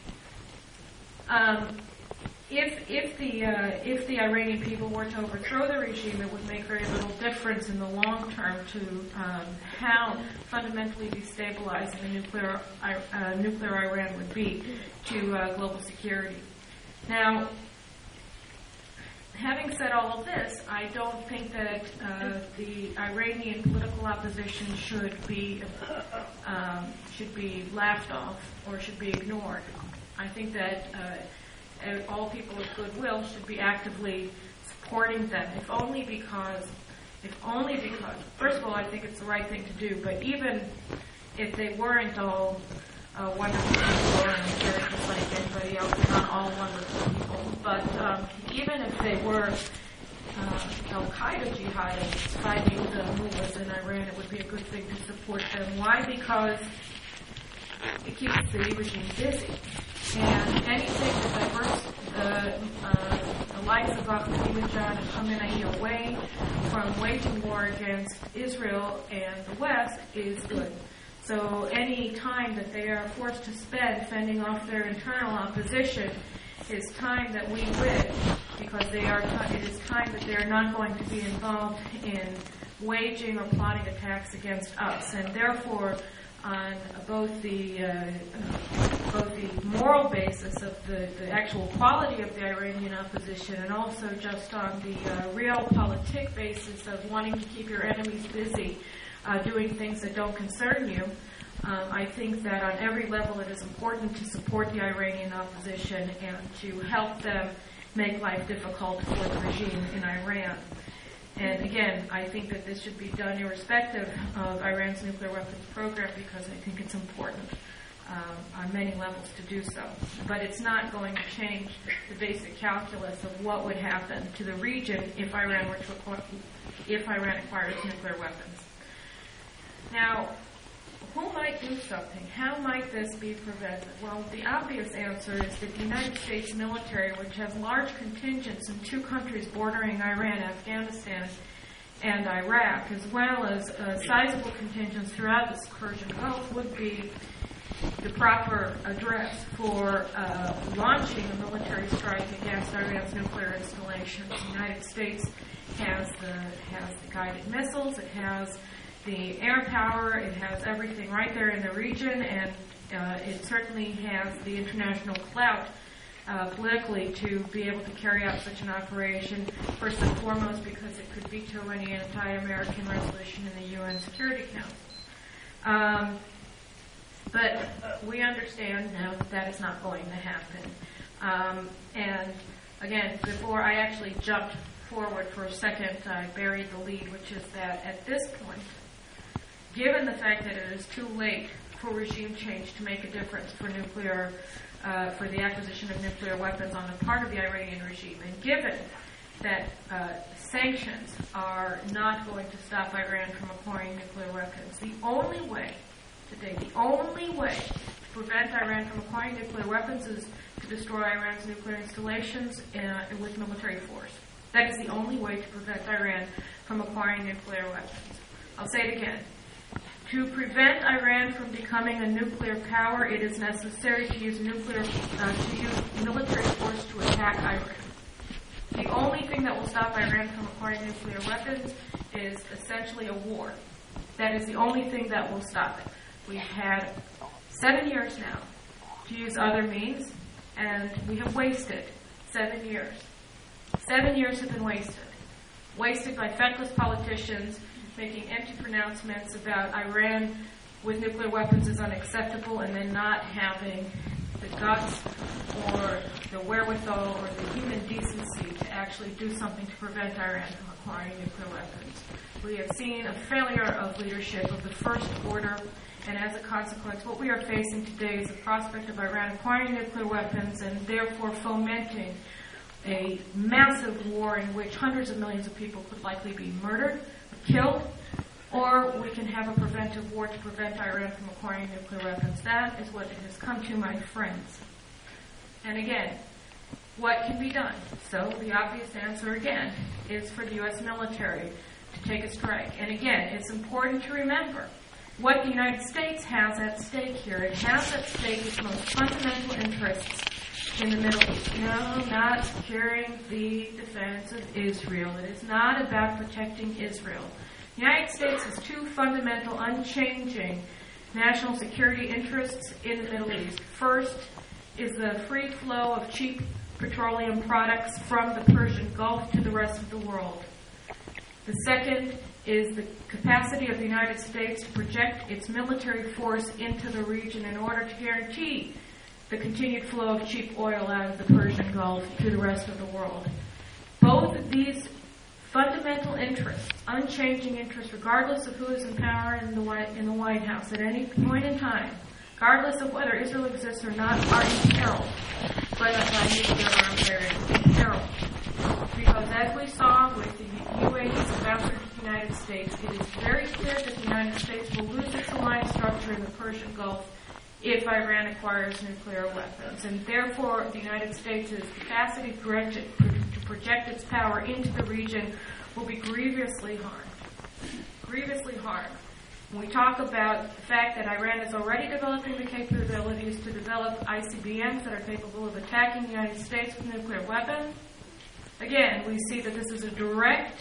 if the Iranian people were to overthrow the regime, it would make very little difference in the long term to how fundamentally destabilizing a nuclear Iran would be to global security. Now, having said all of this, I don't think that the Iranian political opposition should be laughed off or should be ignored. I think that all people of goodwill should be actively supporting them, if only because, first of all, I think it's the right thing to do, but even if they weren't all wonderful people and they're just like anybody else, they're not all wonderful people, but even if they were Al-Qaeda jihadists fighting the mullahs in Iran, it would be a good thing to support them. Why? Because it keeps the regime busy. And anything that diverts the likes of Ahmadinejad and Khamenei away from waging war against Israel and the West is good. So any time that they are forced to spend fending off their internal opposition is time that we win, because it is time that they are not going to be involved in waging or plotting attacks against us. And therefore, on both the moral basis of the actual quality of the Iranian opposition, and also just on the realpolitik basis of wanting to keep your enemies busy doing things that don't concern you, I think that on every level it is important to support the Iranian opposition and to help them make life difficult for the regime in Iran. And again, I think that this should be done irrespective of Iran's nuclear weapons program, because I think it's important on many levels to do so. But it's not going to change the basic calculus of what would happen to the region if Iran acquires nuclear weapons. Now, who might do something? How might this be prevented? Well, the obvious answer is that the United States military, which has large contingents in two countries bordering Iran, Afghanistan, and Iraq, as well as sizable contingents throughout the Persian Gulf, would be the proper address for launching a military strike against Iran's nuclear installations. The United States has the guided missiles, it has the air power, it has everything right there in the region, and it certainly has the international clout politically to be able to carry out such an operation, first and foremost because it could veto any anti-American resolution in the UN Security Council. But we understand now that is not going to happen. And again, before I actually jumped forward for a second, I buried the lead, which is that at this point, given the fact that it is too late for regime change to make a difference for for the acquisition of nuclear weapons on the part of the Iranian regime, and given that sanctions are not going to stop Iran from acquiring nuclear weapons, the only way to prevent Iran from acquiring nuclear weapons is to destroy Iran's nuclear installations with military force. That is the only way to prevent Iran from acquiring nuclear weapons. I'll say it again. To prevent Iran from becoming a nuclear power, it is necessary to use military force to attack Iran. The only thing that will stop Iran from acquiring nuclear weapons is essentially a war. That is the only thing that will stop it. We've had 7 years now to use other means, and we have wasted 7 years. 7 years have been wasted. Wasted by feckless politicians making empty pronouncements about Iran with nuclear weapons is unacceptable, and then not having the guts or the wherewithal or the human decency to actually do something to prevent Iran from acquiring nuclear weapons. We have seen a failure of leadership of the first order, and as a consequence, what we are facing today is the prospect of Iran acquiring nuclear weapons and therefore fomenting a massive war in which hundreds of millions of people could likely be murdered, killed, or we can have a preventive war to prevent Iran from acquiring nuclear weapons. That is what it has come to, my friends. And again, what can be done? So the obvious answer again is for the U.S. military to take a strike. And again, it's important to remember what the United States has at stake here. It has at stake its most fundamental interests in the Middle East. No, not securing the defense of Israel. It is not about protecting Israel. The United States has two fundamental, unchanging national security interests in the Middle East. First is the free flow of cheap petroleum products from the Persian Gulf to the rest of the world. The second is the capacity of the United States to project its military force into the region in order to guarantee the continued flow of cheap oil out of the Persian Gulf to the rest of the world. Both of these fundamental interests, unchanging interests, regardless of who is in power in the White House at any point in time, regardless of whether Israel exists or not, are in peril by nuclear arms. They're in peril. Because as we saw with the UAE's ambassador to the United States, it is very clear that the United States will lose its alliance structure in the Persian Gulf if Iran acquires nuclear weapons. And therefore, the United States' capacity to project its power into the region will be grievously harmed. Grievously harmed. When we talk about the fact that Iran is already developing the capabilities to develop ICBMs that are capable of attacking the United States with nuclear weapons, again, we see that this is a direct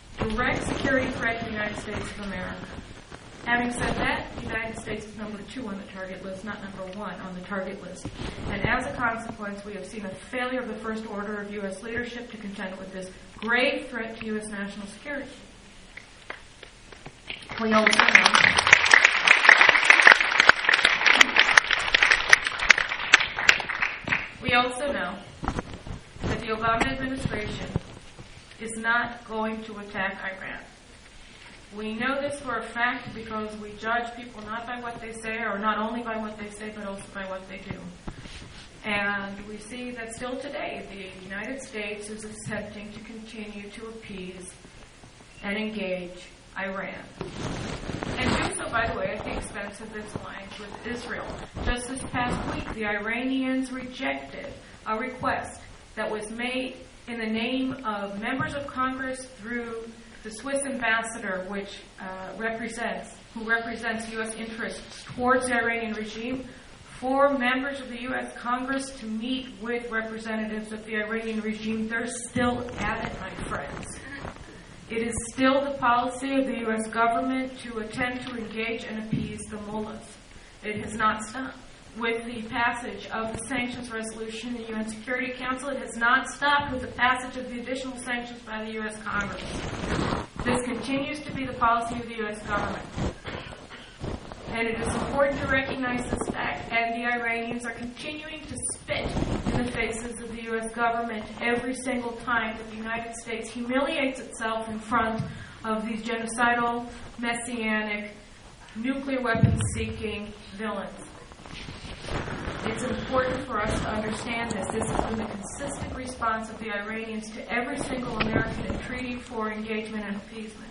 security threat to the United States of America. Having said that, the United States is number 2 on the target list, not number 1 on the target list. And as a consequence, we have seen a failure of the first order of U.S. leadership to contend with this grave threat to U.S. national security. We also know that the Obama administration is not going to attack Iran. We know this for a fact because we judge people not by what they say, or not only by what they say, but also by what they do. And we see that still today, the United States is attempting to continue to appease and engage Iran. And do so, by the way, at the expense of its alliance with Israel. Just this past week, the Iranians rejected a request that was made in the name of members of Congress through the Swiss ambassador, who represents U.S. interests towards the Iranian regime, for members of the U.S. Congress to meet with representatives of the Iranian regime. They're still at it, my friends. It is still the policy of the U.S. government to attempt to engage and appease the mullahs. It has not stopped. With the passage of the sanctions resolution in the UN Security Council, it has not stopped with the passage of the additional sanctions by the U.S. Congress. This continues to be the policy of the U.S. government. And it is important to recognize this fact. And the Iranians are continuing to spit in the faces of the U.S. government every single time that the United States humiliates itself in front of these genocidal, messianic, nuclear weapons-seeking villains. It's important for us to understand this. This has been the consistent response of the Iranians to every single American treaty for engagement and appeasement.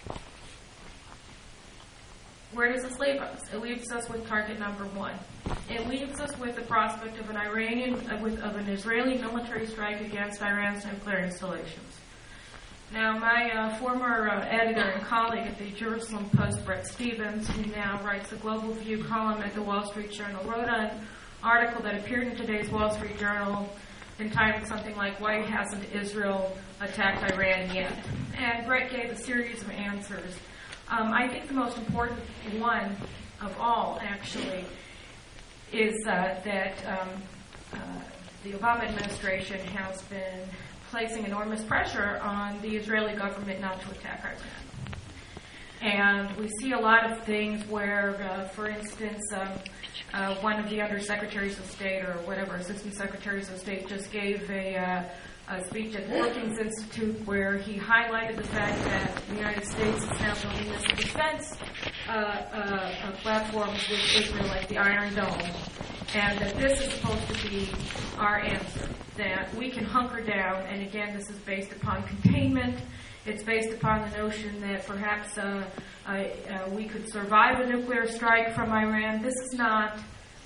Where does this leave us? It leaves us with target number 1. It leaves us with the prospect of an Israeli military strike against Iran's nuclear installations. Now, my former editor and colleague at the Jerusalem Post, Bret Stephens, who now writes the Global View column at the Wall Street Journal, wrote an article that appeared in today's Wall Street Journal entitled something like, "Why Hasn't Israel Attacked Iran Yet?" And Bret gave a series of answers. I think the most important one of all, actually, is that the Obama administration has been placing enormous pressure on the Israeli government not to attack Iran. And we see a lot of things where, for instance, one of the undersecretaries of state or whatever, assistant secretaries of state just gave a speech at the Brookings Institute where he highlighted the fact that the United States is now building this defense platforms with Israel, like the Iron Dome, and that this is supposed to be our answer, that we can hunker down, and again, this is based upon containment. It's based upon the notion that perhaps we could survive a nuclear strike from Iran. This is not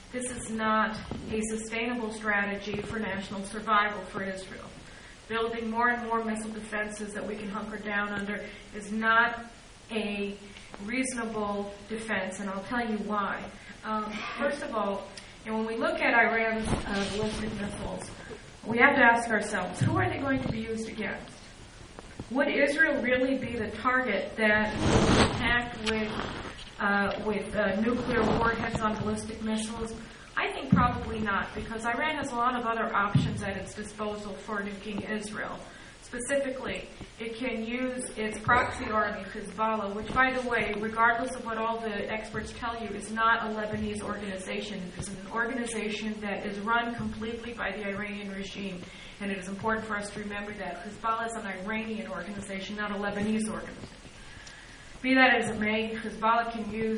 a sustainable strategy for national survival for Israel. Building more and more missile defenses that we can hunker down under is not a reasonable defense, and I'll tell you why. First of all, when we look at Iran's ballistic missiles, we have to ask ourselves, who are they going to be used against? Would Israel really be the target that is attacked with nuclear warheads on ballistic missiles? I think probably not, because Iran has a lot of other options at its disposal for nuking Israel. Specifically, it can use its proxy army, Hezbollah, which, by the way, regardless of what all the experts tell you, is not a Lebanese organization. It is an organization that is run completely by the Iranian regime. And it is important for us to remember that Hezbollah is an Iranian organization, not a Lebanese organization. Be that as it may, Hezbollah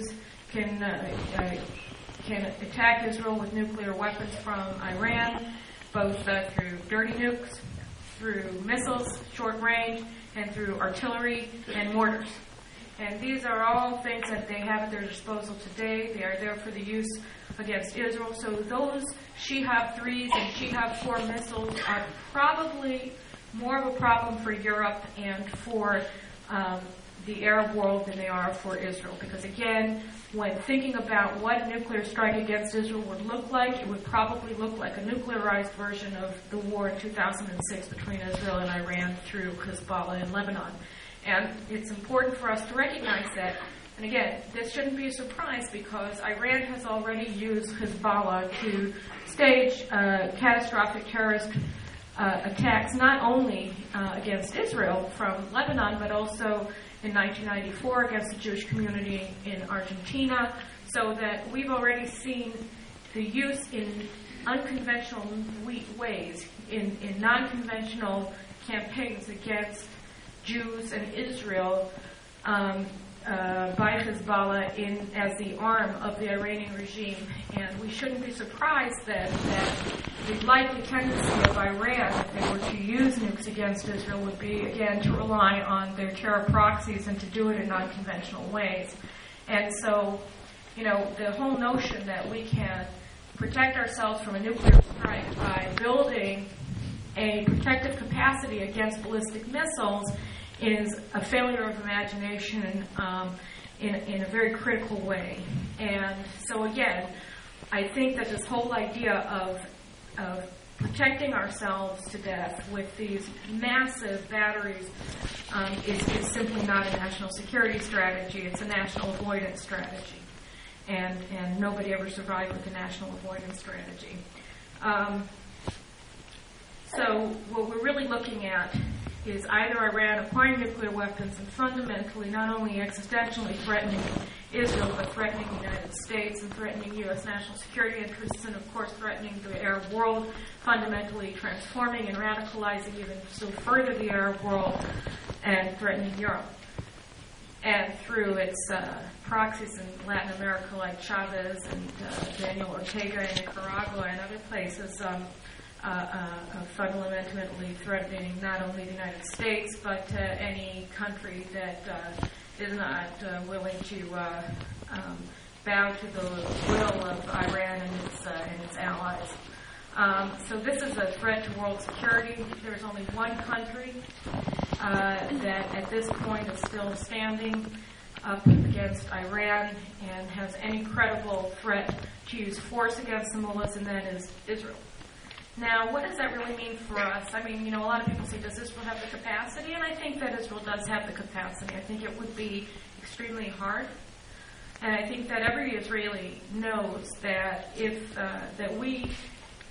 can attack Israel with nuclear weapons from Iran, both through dirty nukes, through missiles, short range, and through artillery and mortars. And these are all things that they have at their disposal today. They are there for the use against Israel. So those Shihab 3s and Shihab 4 missiles are probably more of a problem for Europe and for the Arab world than they are for Israel. Because again, when thinking about what a nuclear strike against Israel would look like, it would probably look like a nuclearized version of the war in 2006 between Israel and Iran through Hezbollah in Lebanon. And it's important for us to recognize that. And again, this shouldn't be a surprise because Iran has already used Hezbollah to stage catastrophic terrorist attacks, not only against Israel from Lebanon, but also in 1994 against the Jewish community in Argentina, so that we've already seen the use in unconventional ways, in non-conventional campaigns against Jews and Israel by Hezbollah as the arm of the Iranian regime. And we shouldn't be surprised that the likely tendency of Iran, if they were to use nukes against Israel, would be, again, to rely on their terror proxies and to do it in non-conventional ways. And so, the whole notion that we can protect ourselves from a nuclear strike by building a protective capacity against ballistic missiles is a failure of imagination in a very critical way. And so again, I think that this whole idea of protecting ourselves to death with these massive batteries is simply not a national security strategy. It's a national avoidance strategy. And nobody ever survived with a national avoidance strategy. So what we're really looking at is either Iran acquiring nuclear weapons and fundamentally not only existentially threatening Israel, but threatening the United States and threatening U.S. national security interests, and of course threatening the Arab world, fundamentally transforming and radicalizing even still further the Arab world, and threatening Europe. And through its proxies in Latin America like Chavez and Daniel Ortega in Nicaragua and other places, fundamentally threatening not only the United States, but any country that is not willing to bow to the will of Iran and its allies. So this is a threat to world security. There's only one country that at this point is still standing up against Iran and has any credible threat to use force against the mullahs, and that is Israel. Now, what does that really mean for us? I mean, a lot of people say, does Israel have the capacity? And I think that Israel does have the capacity. I think it would be extremely hard. And I think that every Israeli knows that if that we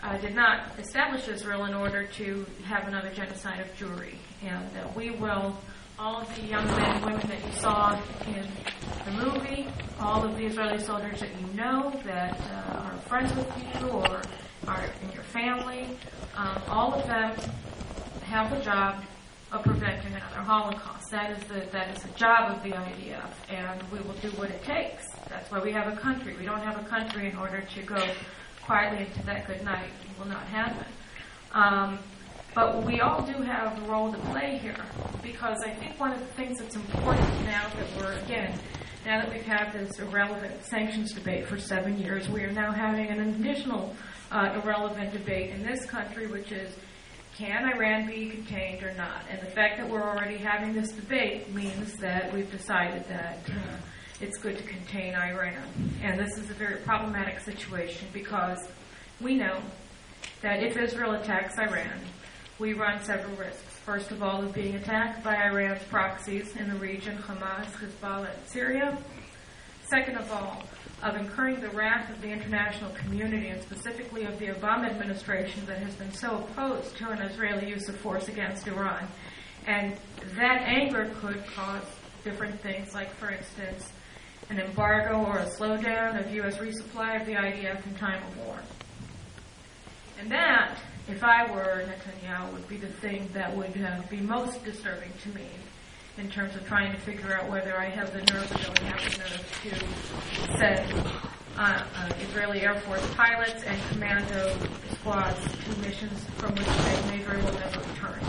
did not establish Israel in order to have another genocide of Jewry. And we will, all of the young men and women that you saw in the movie, all of the Israeli soldiers that you know that are friends with you or are in your family, all of them have the job of preventing another Holocaust. That is the job of the IDF, and we will do what it takes. That's why we have a country. We don't have a country in order to go quietly into that good night. It will not happen. But we all do have a role to play here, because I think one of the things that's important now that we've had this irrelevant sanctions debate for 7 years, we are now having an additional irrelevant debate in this country, which is, can Iran be contained or not? And the fact that we're already having this debate means that we've decided that it's good to contain Iran. And this is a very problematic situation, because we know that if Israel attacks Iran, we run several risks. First of all, of being attacked by Iran's proxies in the region, Hamas, Hezbollah, and Syria. Second of all, of incurring the wrath of the international community, and specifically of the Obama administration that has been so opposed to an Israeli use of force against Iran. And that anger could cause different things, like, for instance, an embargo or a slowdown of U.S. resupply of the IDF in time of war. And that, if I were Netanyahu, would be the thing that would be most disturbing to me in terms of trying to figure out whether I have the nerve or don't have the nerve to send Israeli Air Force pilots and commando squads to missions from which they may very well never return.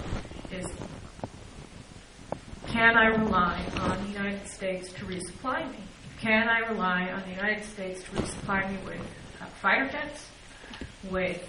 Can I rely on the United States to resupply me? Can I rely on the United States to resupply me with fighter jets, with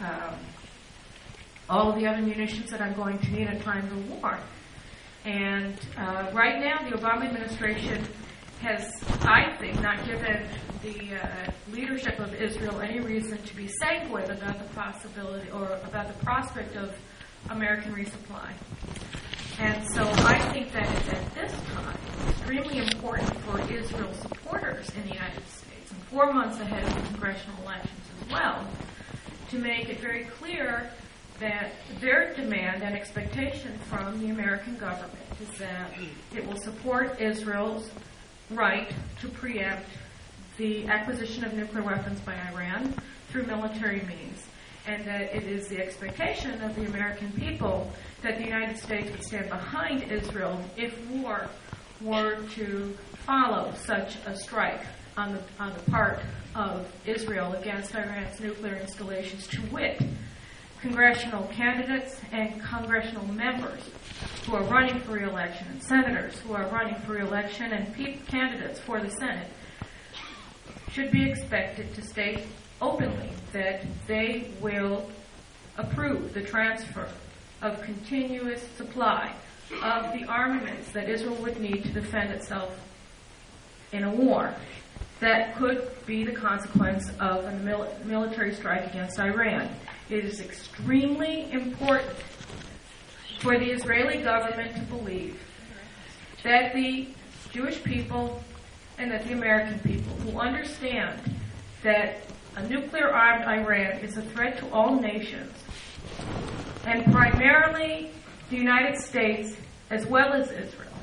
all of the other munitions that I'm going to need at times of war? And right now, the Obama administration has, I think, not given the leadership of Israel any reason to be sanguine about the possibility or about the prospect of American resupply. And so I think that it's at this time extremely important for Israel supporters in the United States, and 4 months ahead of the congressional elections as well, to make it very clear that their demand and expectation from the American government is that it will support Israel's right to preempt the acquisition of nuclear weapons by Iran through military means, and that it is the expectation of the American people that the United States would stand behind Israel if war were to follow such a strike on the part of Israel against Iran's nuclear installations, to wit, congressional candidates and congressional members who are running for re-election, and senators who are running for re-election, and candidates for the Senate should be expected to state openly that they will approve the transfer of continuous supply of the armaments that Israel would need to defend itself in a war that could be the consequence of a military strike against Iran. It is extremely important for the Israeli government to believe that the Jewish people and that the American people, who understand that a nuclear-armed Iran is a threat to all nations, and primarily the United States as well as Israel,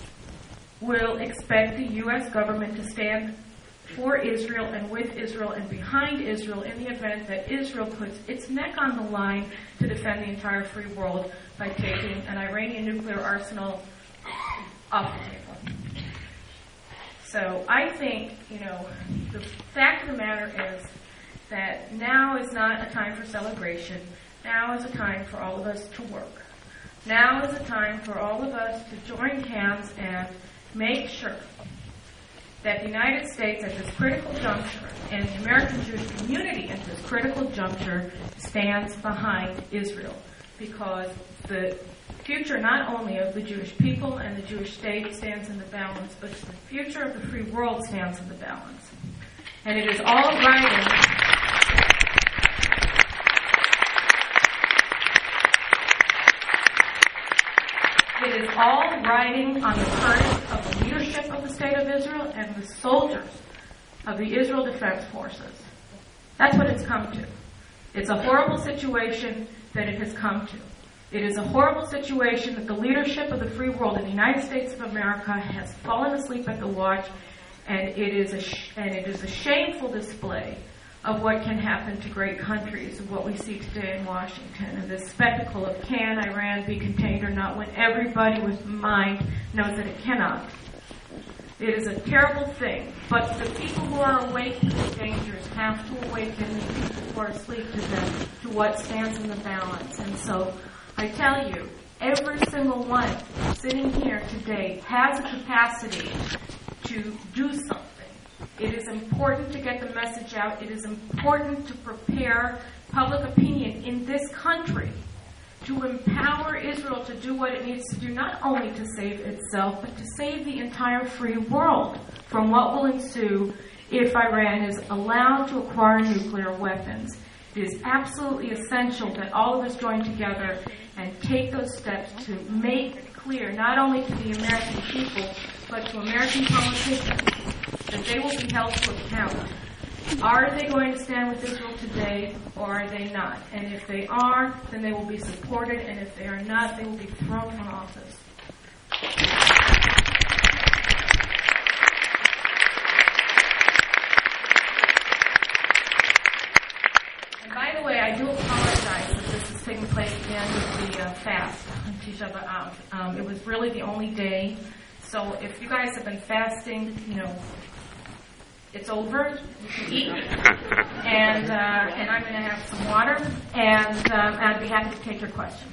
will expect the U.S. government to stand for Israel and with Israel and behind Israel in the event that Israel puts its neck on the line to defend the entire free world by taking an Iranian nuclear arsenal off the table. So I think, the fact of the matter is that now is not a time for celebration. Now is a time for all of us to work. Now is a time for all of us to join hands and make sure that the United States at this critical juncture and the American Jewish community at this critical juncture stands behind Israel, because the future not only of the Jewish people and the Jewish state stands in the balance, but the future of the free world stands in the balance. And it is all riding on the courage of the leadership of the State of Israel and the soldiers of the Israel Defense Forces. That's what it's come to. It's a horrible situation that it has come to. It is a horrible situation that the leadership of the free world in the United States of America has fallen asleep at the watch, and it is a shameful display of what can happen to great countries, of what we see today in Washington, and this spectacle of can Iran be contained or not, when everybody with mind knows that it cannot. It is a terrible thing, but the people who are awake to the dangers have to awaken the people who are asleep to what stands in the balance. And so I tell you, every single one sitting here today has a capacity to do something. It is important to get the message out. It is important to prepare public opinion in this country to empower Israel to do what it needs to do, not only to save itself, but to save the entire free world from what will ensue if Iran is allowed to acquire nuclear weapons. It is absolutely essential that all of us join together and take those steps to make clear, not only to the American people, but to American politicians, that they will be held to account. Are they going to stand with Israel today, or are they not? And if they are, then they will be supported, and if they are not, they will be thrown from office. And by the way, I do apologize that this is taking place at the end of the fast on Tisha B'Av. It was really the only day. So if you guys have been fasting, it's over. You can eat, and I'm going to have some water, and I'd be happy to take your questions.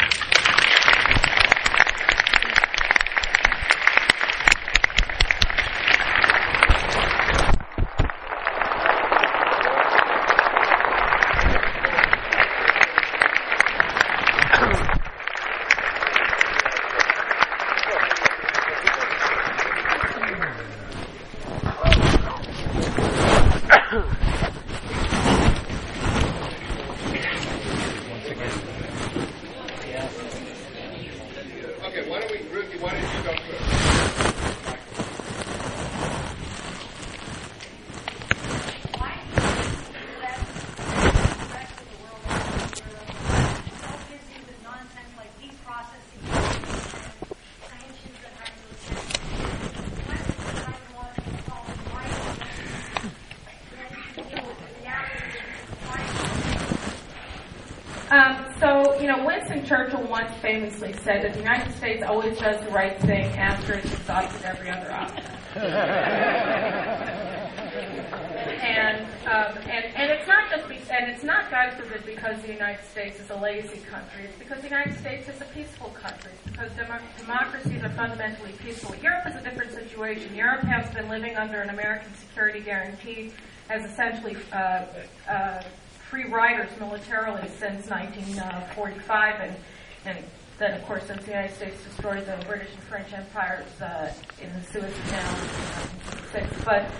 Winston Churchill once famously said that the United States always does the right thing after it's exhausted every other option. And it's not just it's not, God forbid, because the United States is a lazy country. It's because the United States is a peaceful country. It's because democracies are fundamentally peaceful. Europe is a different situation. Europe has been living under an American security guarantee as essentially free riders militarily since 1945, and then, of course, since the United States destroyed the British and French empires in the Suez Canal in 1966. But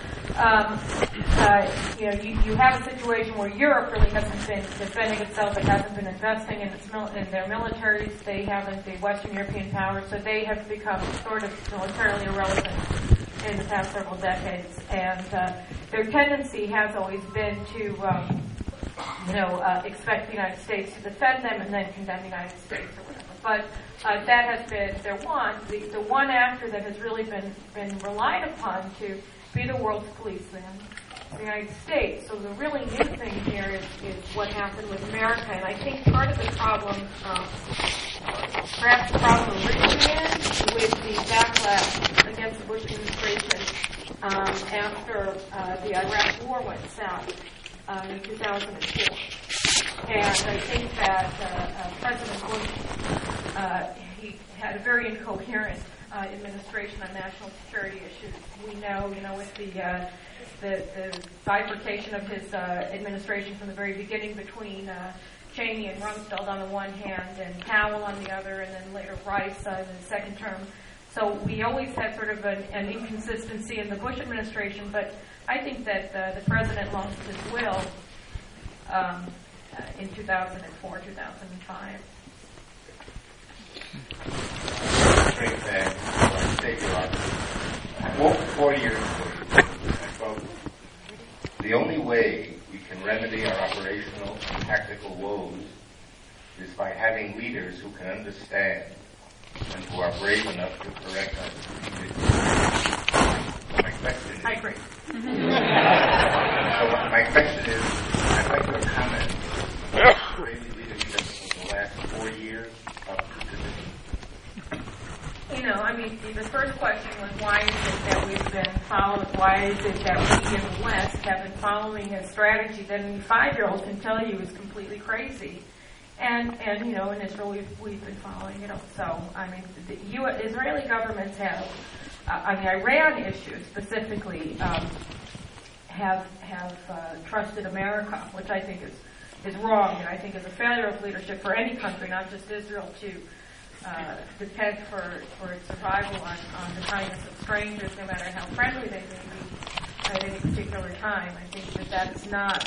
you have a situation where Europe really hasn't been defending itself. It hasn't been investing in their militaries. They haven't, the Western European powers, so they have become sort of militarily irrelevant in the past several decades. And their tendency has always been to expect the United States to defend them and then condemn the United States or whatever. But that has been their one. The one actor that has really been relied upon to be the world's policeman, the United States. So the really new thing here is what happened with America. And I think part of the problem, perhaps the problem originated with the backlash against the Bush administration after the Iraq War went south in 2004. And I think that President Bush, he had a very incoherent administration on national security issues. We know, with the bifurcation of his administration from the very beginning between Cheney and Rumsfeld on the one hand and Powell on the other, and then later Rice in the second term. So we always had sort of an inconsistency in the Bush administration, but I think that the president lost his will in 2004, 2005. Great thank you, I quote 40 years ago, the only way we can remedy our operational and find leaders who can understand and who are brave enough to correct us. My question is... I agree. So my question is, I'd like your comment on Israeli leadership for the last 4 years up to today. You know, I mean, the first question was why is it that we've been following, why is it that we in the West have been following a strategy that any 5-year-old can tell you is completely crazy? And you know, in Israel we've been following it also. I mean, the Israeli governments have, on the Iran issue specifically, have trusted America, which I think is wrong, and I think is a failure of leadership for any country, not just Israel, to depend for its survival on the kindness of strangers, no matter how friendly they may be at any particular time. I think that is not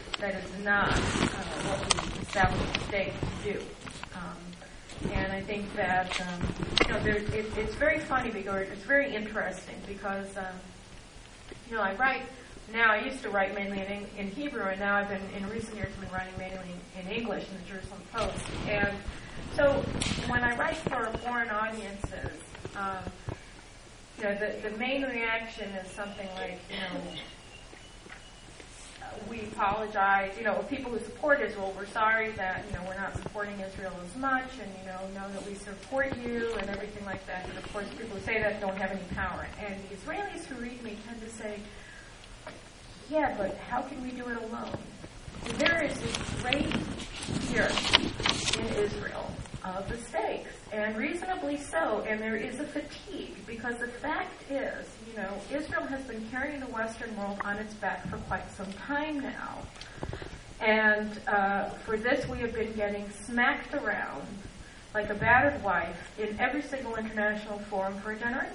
what we established the state to do. And I think that you know, it's very funny because it's very interesting because you know, I write now. I used to write mainly in Hebrew, and now I've been in recent years been writing mainly in English in the Jerusalem Post. And so when I write for foreign audiences, you know, the main reaction is something like, you know, we apologize, you know, people who support Israel, we're sorry that, you know, we're not supporting Israel as much, and, you know that we support you, and everything like that. And, of course, people who say that don't have any power. And the Israelis who read me tend to say, yeah, but how can we do it alone? There is this great fear in Israel of the stakes, and reasonably so, and there is a fatigue, because the fact is, you know, Israel has been carrying the Western world on its back for quite some time now. And for this, we have been getting smacked around like a battered wife in every single international forum for a generation.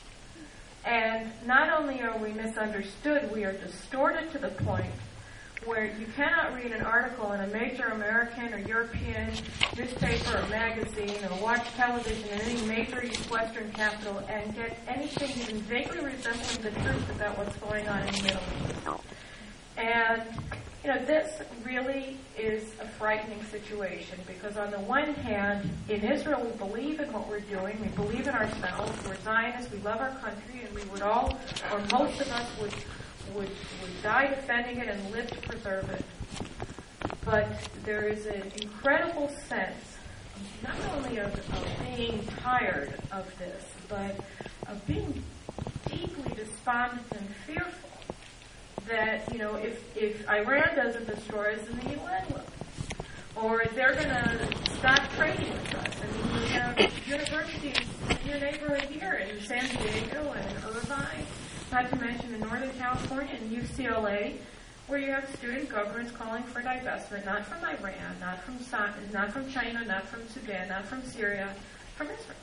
And not only are we misunderstood, we are distorted to the point where you cannot read an article in a major American or European newspaper or magazine or watch television in any major Western capital and get anything even vaguely resembling the truth about what's going on in the Middle East. And, you know, this really is a frightening situation because on the one hand, in Israel we believe in what we're doing, we believe in ourselves, we're Zionists, we love our country, and we would all, or most of us would die defending it and live to preserve it. But there is an incredible sense, not only of being tired of this, but of being deeply despondent and fearful that, you know, if Iran doesn't destroy us, then the UN will. Or if they're going to stop trading with us. I mean, we have universities in your neighborhood here in San Diego and Irvine, not to mention in Northern California and UCLA, where you have student governments calling for divestment, not from Iran, not from China, not from Sudan, not from Syria, from Israel.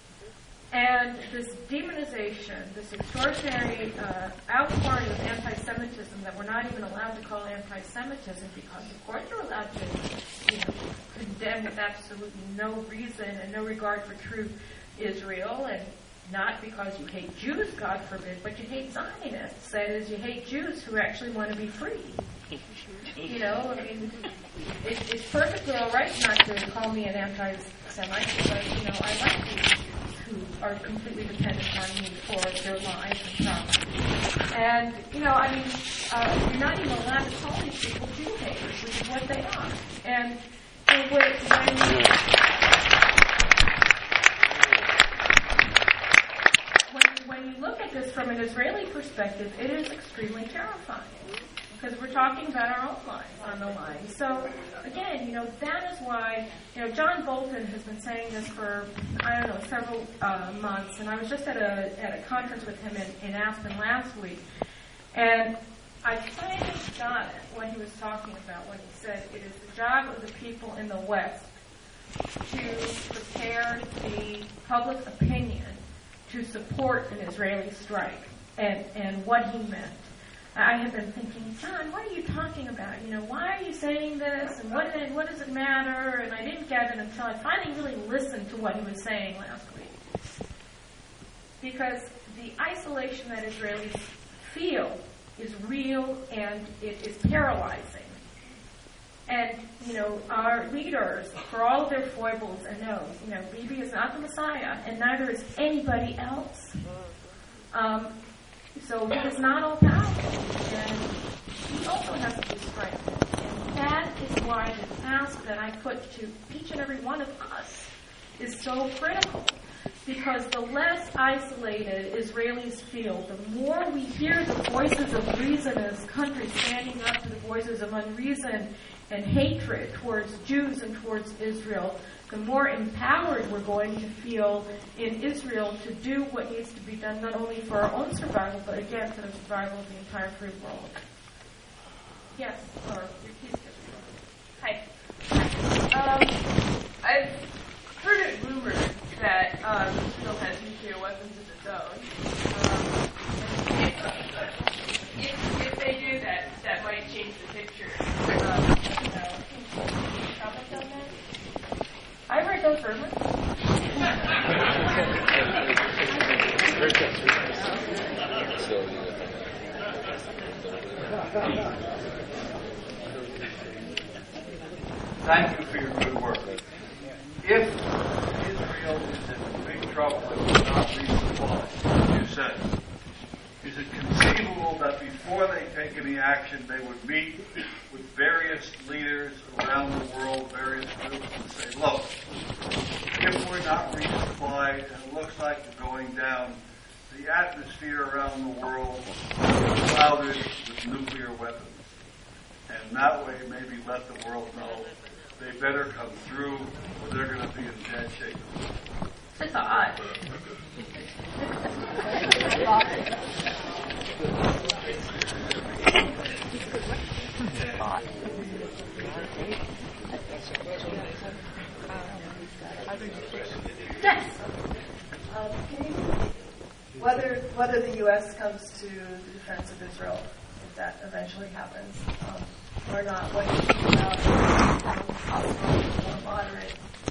And this demonization, this extraordinary outpouring of anti-Semitism that we're not even allowed to call anti-Semitism because, of course, you're allowed to, you know, condemn with absolutely no reason and no regard for true Israel, and not because you hate Jews, God forbid, but you hate Zionists. That is, you hate Jews who actually want to be free. You know, I mean, it's perfectly all right not to call me an anti-Semite because, you know, I like Jews who are completely dependent on me for their lives and property. And, you know, I mean, you're not even allowed to call these people Jew haters, which is what they are. And when you look at this from an Israeli perspective, it is extremely terrifying because we're talking about our own lives on the line. So, again, you know, that is why, you know, John Bolton has been saying this for, I don't know, several months, and I was just at a conference with him in Aspen last week, and I finally got what he was talking about when he said it is the job of the people in the West to prepare the public opinion to support an Israeli strike, and what he meant. I have been thinking, John, what are you talking about? You know, why are you saying this, and what does it matter? And I didn't get it until I finally really listened to what he was saying last week. Because the isolation that Israelis feel is real, and it is paralyzing. And, our leaders, for all of their foibles, and no, Bibi is not the Messiah, and neither is anybody else. So he is not all powerful, and he also has to be strengthened. And that is why the task that I put to each and every one of us is so critical. Because the less isolated Israelis feel, the more we hear the voices of reason as countries standing up to the voices of unreason and hatred towards Jews and towards Israel, the more empowered we're going to feel in Israel to do what needs to be done, not only for our own survival, but again for the survival of the entire free world. Yes, or repeat this. Hi. I've heard it rumored that Israel has nuclear weapons of its own. If they do that, that might change the picture. Comment on that? I heard those rumors. Thank you for your good work. If Israel is in big trouble and will not resupply, as you said, is it conceivable that before they take any action, they would meet with various leaders around the world, various groups, and say, look, if we're not resupplied and it looks like we're going down, the atmosphere around the world is clouded with nuclear weapons. And that way maybe let the world know they better come through or they're going to be in bad shape. It's odd. Yes. Whether the U.S. comes to the defense of Israel, if that eventually happens, or not, what you think about possible more moderate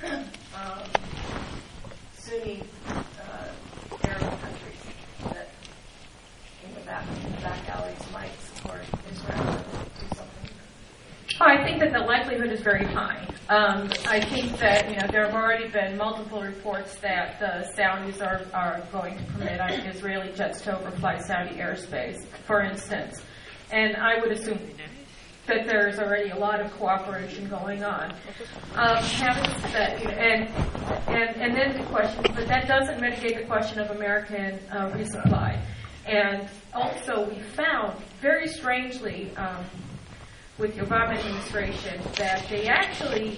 Sunni Arab countries that in the back alleys might support Israel and do something? Oh, I think that the likelihood is very high. I think that there have already been multiple reports that the Saudis are going to permit Israeli jets to overfly Saudi airspace, for instance. And I would assume that there's already a lot of cooperation going on. Having said, and then the question, but that doesn't mitigate the question of American resupply. And also, we found very strangely with the Obama administration that they actually,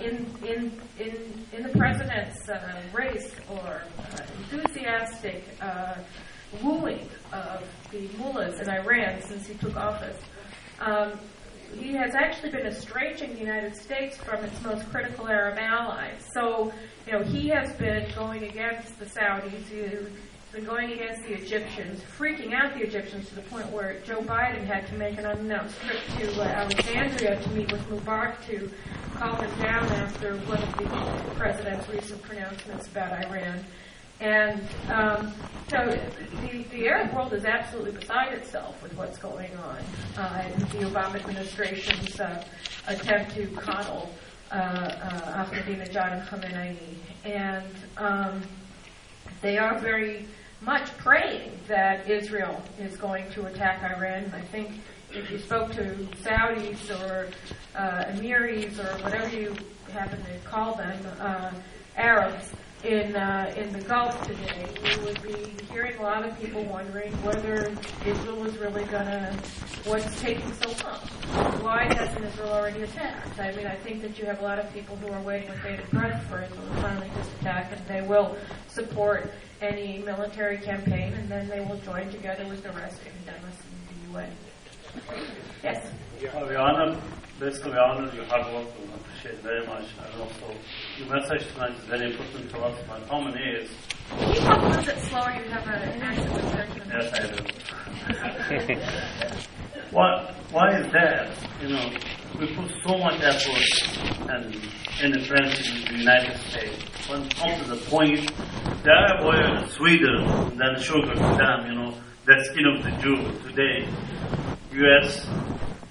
in the president's race or enthusiastic wooing of the mullahs in Iran since he took office, he has actually been estranging the United States from its most critical Arab allies. So, he has been going against the Saudis, he's been going against the Egyptians, freaking out the Egyptians to the point where Joe Biden had to make an unannounced trip to Alexandria to meet with Mubarak to calm him down after one of the president's recent pronouncements about Iran. And so the Arab world is absolutely beside itself with what's going on. The Obama administration's attempt to coddle Ahmadinejad and Khamenei. And they are very much praying that Israel is going to attack Iran. I think if you spoke to Saudis or Emiris or whatever you happen to call them, Arabs, in the Gulf today, we would be hearing a lot of people wondering whether Israel is really what's taking so long? Why hasn't Israel already attacked? I mean, I think that you have a lot of people who are waiting with bated breath for Israel to finally just attack, and they will support any military campaign, and then they will join together with the rest to condemn us in the UN. Yes? We honor your hard work and appreciate it very much. And also, your message tonight is very important to us. My comment is... Can you talk a little bit slower? You have an accent with Yes, I do. Why is that? We put so much effort in the friends in the United States. When it comes to the point, the Arab oil is sweeter than sugar to them, the skin of the Jew today. U.S.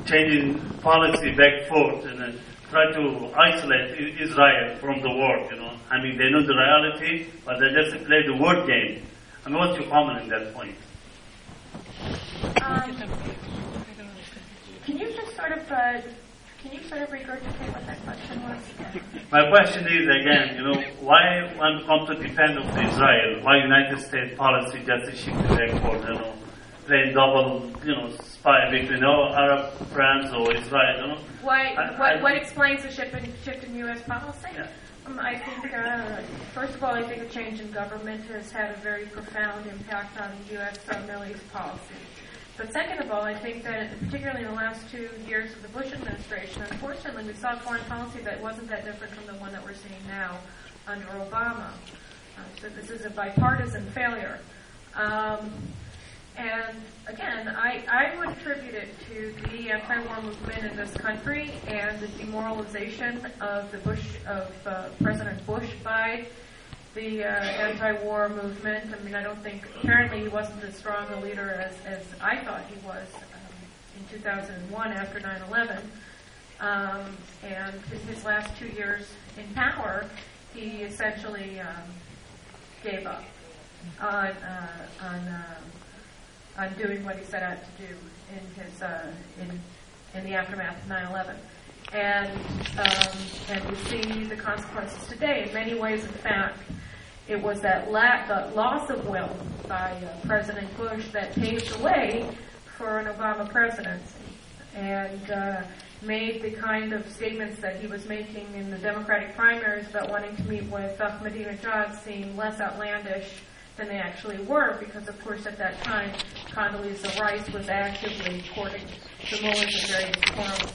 changing policy back forth and try to isolate Israel from the world, I mean, they know the reality, but they just play the word game. I mean, what's your comment on that point? Can you just sort of regurgitate what that question was? My question is, again, why one come to depend on Israel? Why United States policy just shift back forth, playing double, spy between Arab friends or Israel, What explains the shift in U.S. policy? Yeah. I think, first of all, I think a change in government has had a very profound impact on U.S. Middle East policy. But second of all, I think that particularly in the last 2 years of the Bush administration, unfortunately, we saw foreign policy that wasn't that different from the one that we're seeing now under Obama. So this is a bipartisan failure. And again, I would attribute it to the anti-war movement in this country and the demoralization of President Bush by the anti-war movement. I mean, I don't think, apparently he wasn't as strong a leader as I thought he was in 2001 after 9/11. And in his last 2 years in power, he essentially gave up on doing what he set out to do in his in the aftermath of 9/11. And we see the consequences today. In many ways, in fact, it was that the loss of will by President Bush that paved the way for an Obama presidency and made the kind of statements that he was making in the Democratic primaries about wanting to meet with Ahmadinejad seem less outlandish than they actually were, because, of course, at that time, Condoleezza Rice was actively courting the mullahs in various forms.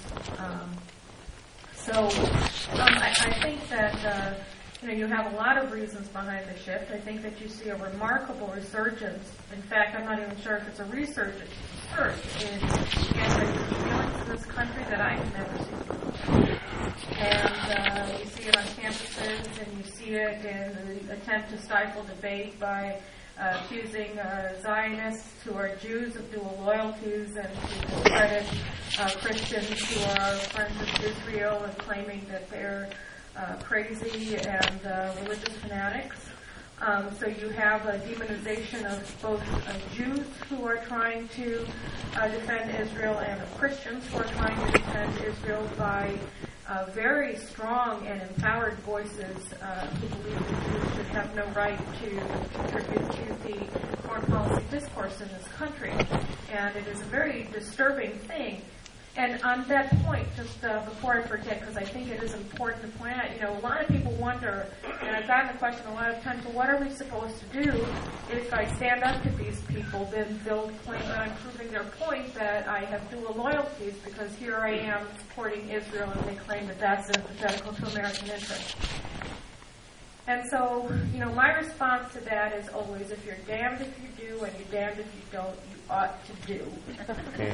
I think that you have a lot of reasons behind the shift. I think that you see a remarkable resurgence. In fact, I'm not even sure if it's a resurgence in anti-Jewish feelings in this country that I have never seen. And you see it on campuses, and you see it in the attempt to stifle debate by accusing Zionists who are Jews of dual loyalties and to discredit Christians who are friends of Israel and claiming that they're crazy and religious fanatics. So you have a demonization of both Jews who are trying to defend Israel and of Christians who are trying to defend Israel by very strong and empowered voices who believe that Jews should have no right to contribute to the foreign policy discourse in this country. And it is a very disturbing thing. And on that point, just before I forget, because I think it is important to point out, a lot of people wonder, and I've gotten the question a lot of times, well, what are we supposed to do if I stand up to these people? Then they'll claim that I'm proving their point that I have dual loyalties because here I am supporting Israel, and they claim that that's antithetical to American interests. And so, my response to that is always, if you're damned if you do and you're damned if you don't, you ought to do. If that's the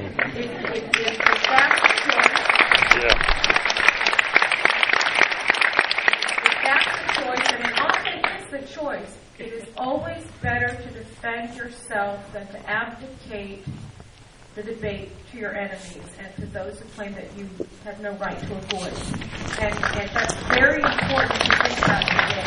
choice, and it often is the choice, it is always better to defend yourself than to abdicate the debate to your enemies and to those who claim that you have no right to a voice. And that's very important to think about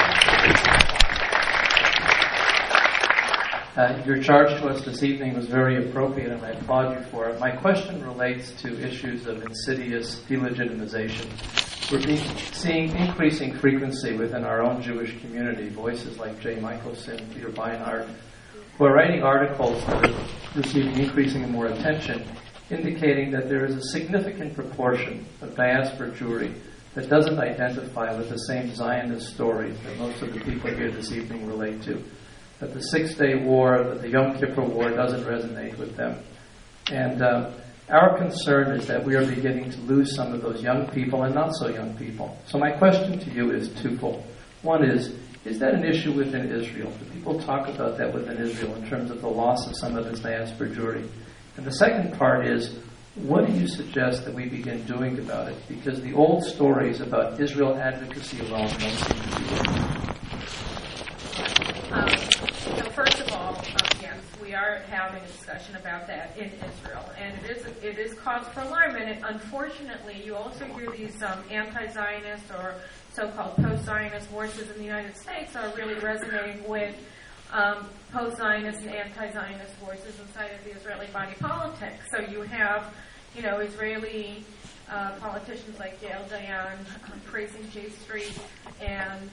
today. Your charge to us this evening was very appropriate, and I applaud you for it. My question relates to issues of insidious delegitimization. We're seeing increasing frequency within our own Jewish community, voices like Jay Michelson, Peter Beinart, who are writing articles that are receiving increasingly more attention, indicating that there is a significant proportion of diaspora Jewry that doesn't identify with the same Zionist stories that most of the people here this evening relate to. That the Six-Day War, that the Yom Kippur War doesn't resonate with them. And our concern is that we are beginning to lose some of those young people and not so young people. So my question to you is twofold. One is that an issue within Israel? Do people talk about that within Israel in terms of the loss of some of its diaspora Jewry? And the second part is, what do you suggest that we begin doing about it? Because the old stories about Israel advocacy alone don't seem to be working. So first of all, yes, we we are having a discussion about that in Israel, and it is cause for alarm. And unfortunately, you also hear these anti-Zionist or so-called post-Zionist voices in the United States are really resonating with post-Zionist and anti-Zionist voices inside of the Israeli body politic. So you have, Israeli politicians like Yael Dayan praising J Street and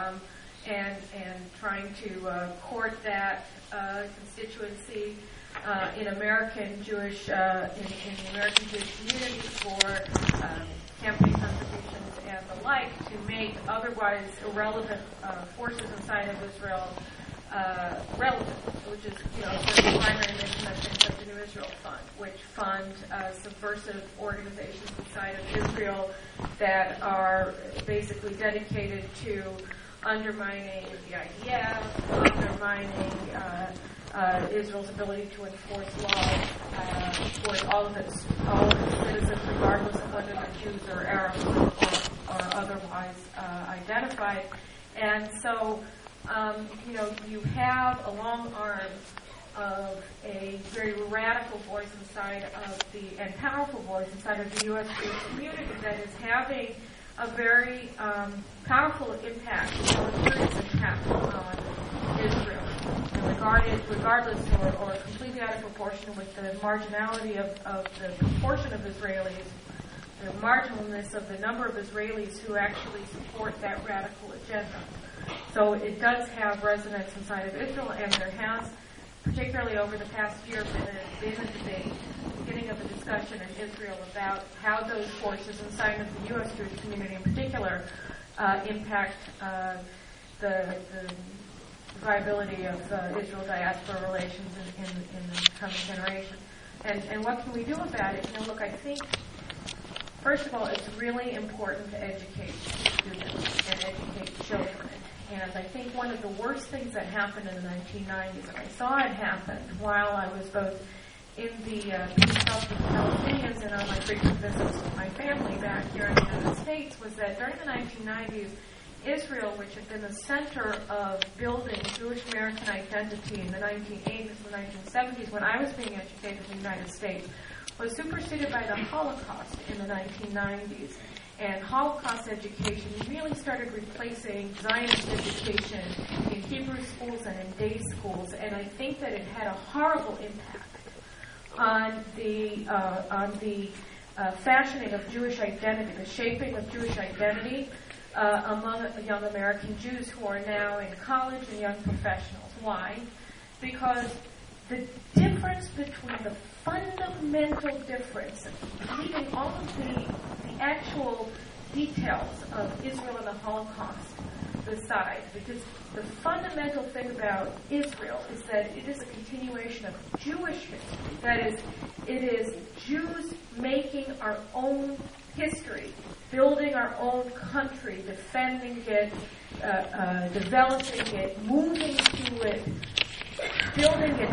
trying to court that constituency in American Jewish in the American Jewish community for campaign contributions and the like to make otherwise irrelevant forces inside of Israel relevant, which is the primary mission of things like the New Israel Fund, which fund subversive organizations inside of Israel that are basically dedicated to undermining the IDF, undermining Israel's ability to enforce laws towards all of its citizens, regardless of whether they're Jews or Arabs or otherwise identified. And so, you have a long arm of a very radical voice inside of and powerful voice inside of the U.S. Jewish community that is having a very powerful impact, serious impact on Israel, and regardless or completely out of proportion with the marginality of the proportion of Israelis, the marginalness of the number of Israelis who actually support that radical agenda. So it does have resonance inside of Israel, and there has, particularly over the past year, been a debate, beginning of a discussion in Israel about how those forces inside of the U.S. Jewish community in particular impact the viability of Israel-diaspora relations in the coming generation. And what can we do about it? Look, I think, first of all, it's really important to educate students and educate children. And I think one of the worst things that happened in the 1990s, and I saw it happen while I was both in the peace talks with the Palestinians and on my frequent visits with my family back here in the United States, was that during the 1990s, Israel, which had been the center of building Jewish American identity in the 1980s and the 1970s, when I was being educated in the United States, was superseded by the Holocaust in the 1990s. And Holocaust education really started replacing Zionist education in Hebrew schools and in day schools. And I think that it had a horrible impact on the fashioning of Jewish identity, the shaping of Jewish identity among young American Jews who are now in college and young professionals. Why? Because the difference between the fundamental difference, leaving all of the actual details of Israel and the Holocaust aside, because the fundamental thing about Israel is that it is a continuation of Jewish history. That is, it is Jews making our own history, building our own country, defending it, developing it, moving to it, building it.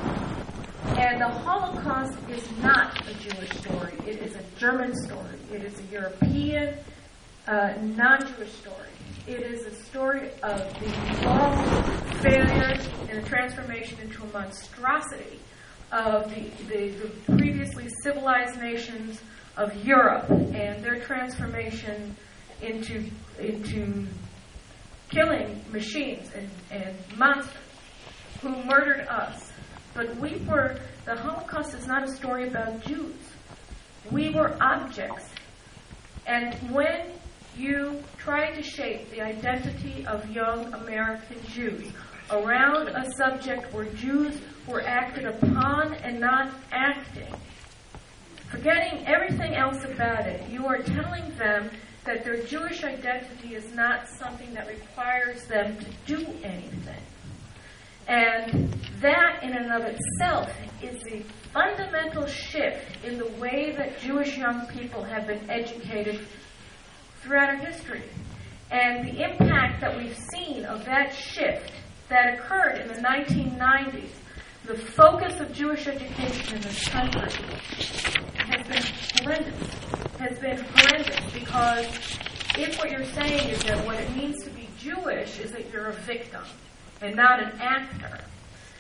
And the Holocaust is not a Jewish story. It is a German story. It is a European, non-Jewish story. It is a story of the long failure and the transformation into a monstrosity of the previously civilized nations of Europe and their transformation into killing machines and monsters who murdered us. But the Holocaust is not a story about Jews. We were objects. And when you try to shape the identity of young American Jews around a subject where Jews were acted upon and not acting, forgetting everything else about it, you are telling them that their Jewish identity is not something that requires them to do anything. And that in and of itself is a fundamental shift in the way that Jewish young people have been educated throughout our history. And the impact that we've seen of that shift that occurred in the 1990s, the focus of Jewish education in this country has been horrendous, because if what you're saying is that what it means to be Jewish is that you're a victim and not an actor,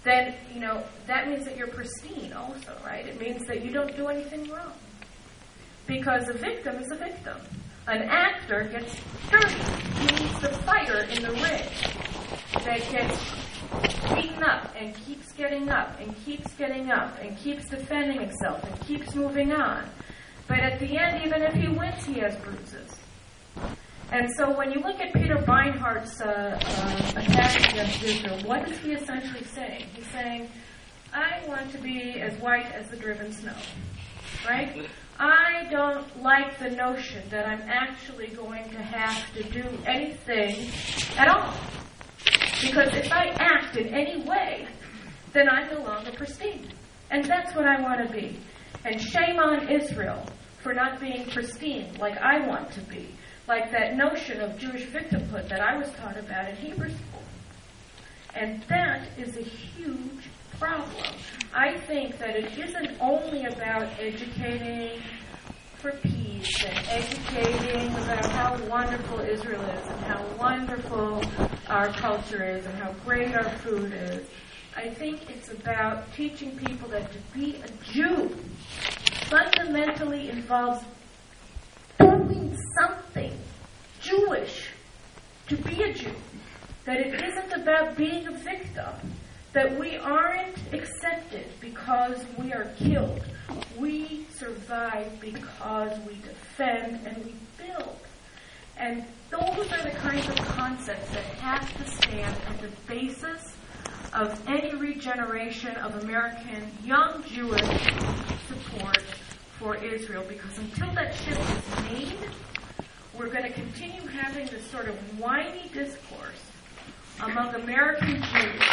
then, that means that you're pristine also, right? It means that you don't do anything wrong. Because a victim is a victim. An actor gets dirty. He needs the fighter in the ring that gets beaten up and keeps getting up and keeps getting up and keeps defending himself and keeps moving on. But at the end, even if he wins, he has bruises. And so when you look at Peter Beinhardt's attack against Israel, what is he essentially saying? He's saying, I want to be as white as the driven snow, right? I don't like the notion that I'm actually going to have to do anything at all. Because if I act in any way, then I'm no longer pristine. And that's what I want to be. And shame on Israel for not being pristine like I want to be. Like that notion of Jewish victimhood that I was taught about in Hebrew school. And that is a huge problem. I think that it isn't only about educating for peace and educating about how wonderful Israel is and how wonderful our culture is and how great our food is. I think it's about teaching people that to be a Jew fundamentally involves doing something Jewish to be a Jew. That it isn't about being a victim. That we aren't accepted because we are killed. We survive because we defend and we build. And those are the kinds of concepts that have to stand at the basis of any regeneration of American young Jewish support for Israel. Because until that shift is made, we're going to continue having this sort of whiny discourse among American Jews.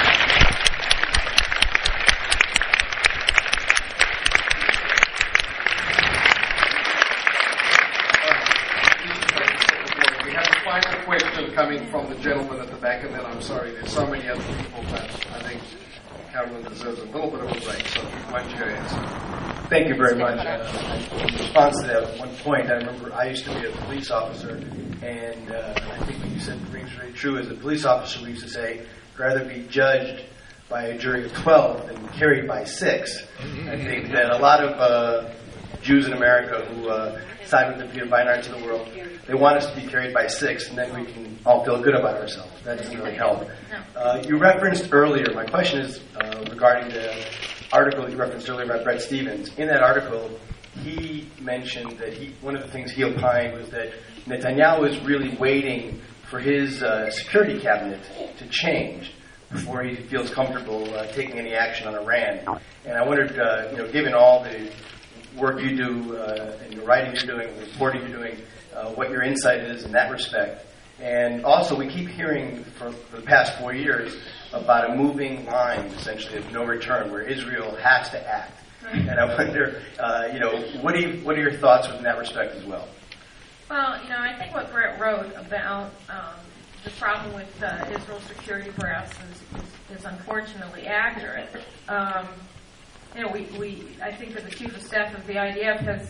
We have a final question coming from the gentleman at the back, and then I'm sorry, there's so many other people, but I think Carolyn deserves a little bit of a break, so why don't you answer? Thank you very much. In response to that, at one point, I remember I used to be a police officer, and I think what you said rings very true. As a police officer, we used to say, rather be judged by a jury of 12 than carried by 6. I think that a lot of Jews in America who side with the Peter Beinhardts of the world, they want us to be carried by 6, and then we can all feel good about ourselves. That doesn't really help. You referenced earlier, my question is regarding the article that you referenced earlier about Bret Stephens. In that article, he mentioned that one of the things he opined was that Netanyahu is really waiting for his security cabinet to change before he feels comfortable taking any action on Iran. And I wondered, given all the work you do and the writing you're doing, the reporting you're doing, what your insight is in that respect. And also, we keep hearing for the past 4 years about a moving line, essentially, of no return, where Israel has to act. And I wonder, what are your thoughts in that respect as well? Well, I think what Bret wrote about the problem with Israel's security apparatus is unfortunately accurate. I think that the chief of staff of the IDF has,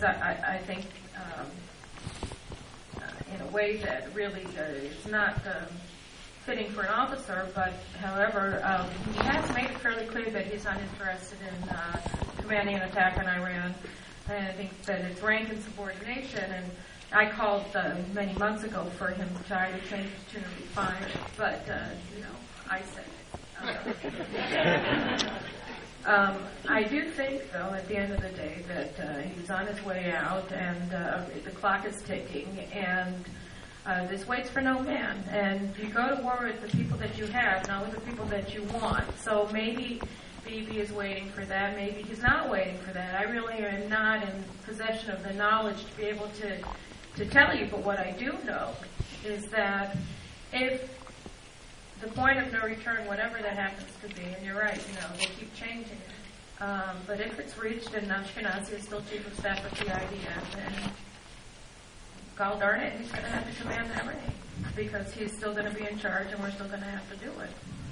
in a way that really is not fitting for an officer, but however, he has made it fairly clear that he's not interested in commanding an attack on Iran. And I think that it's rank insubordination, and I called many months ago for him to either change his tune or be fired, but, I said it. I do think, though, at the end of the day, that he's on his way out, and the clock is ticking, and this waits for no man. And you go to war with the people that you have, not with the people that you want. So maybe Bibi is waiting for that. Maybe he's not waiting for that. I really am not in possession of the knowledge to be able to tell you. But what I do know is that if the point of no return, whatever that happens to be, and you're right, they keep changing it. But if it's reached and Ashkenazi is still chief of staff of the IDF, then God darn it, he's going to have to command that range because he's still going to be in charge and we're still going to have to do it.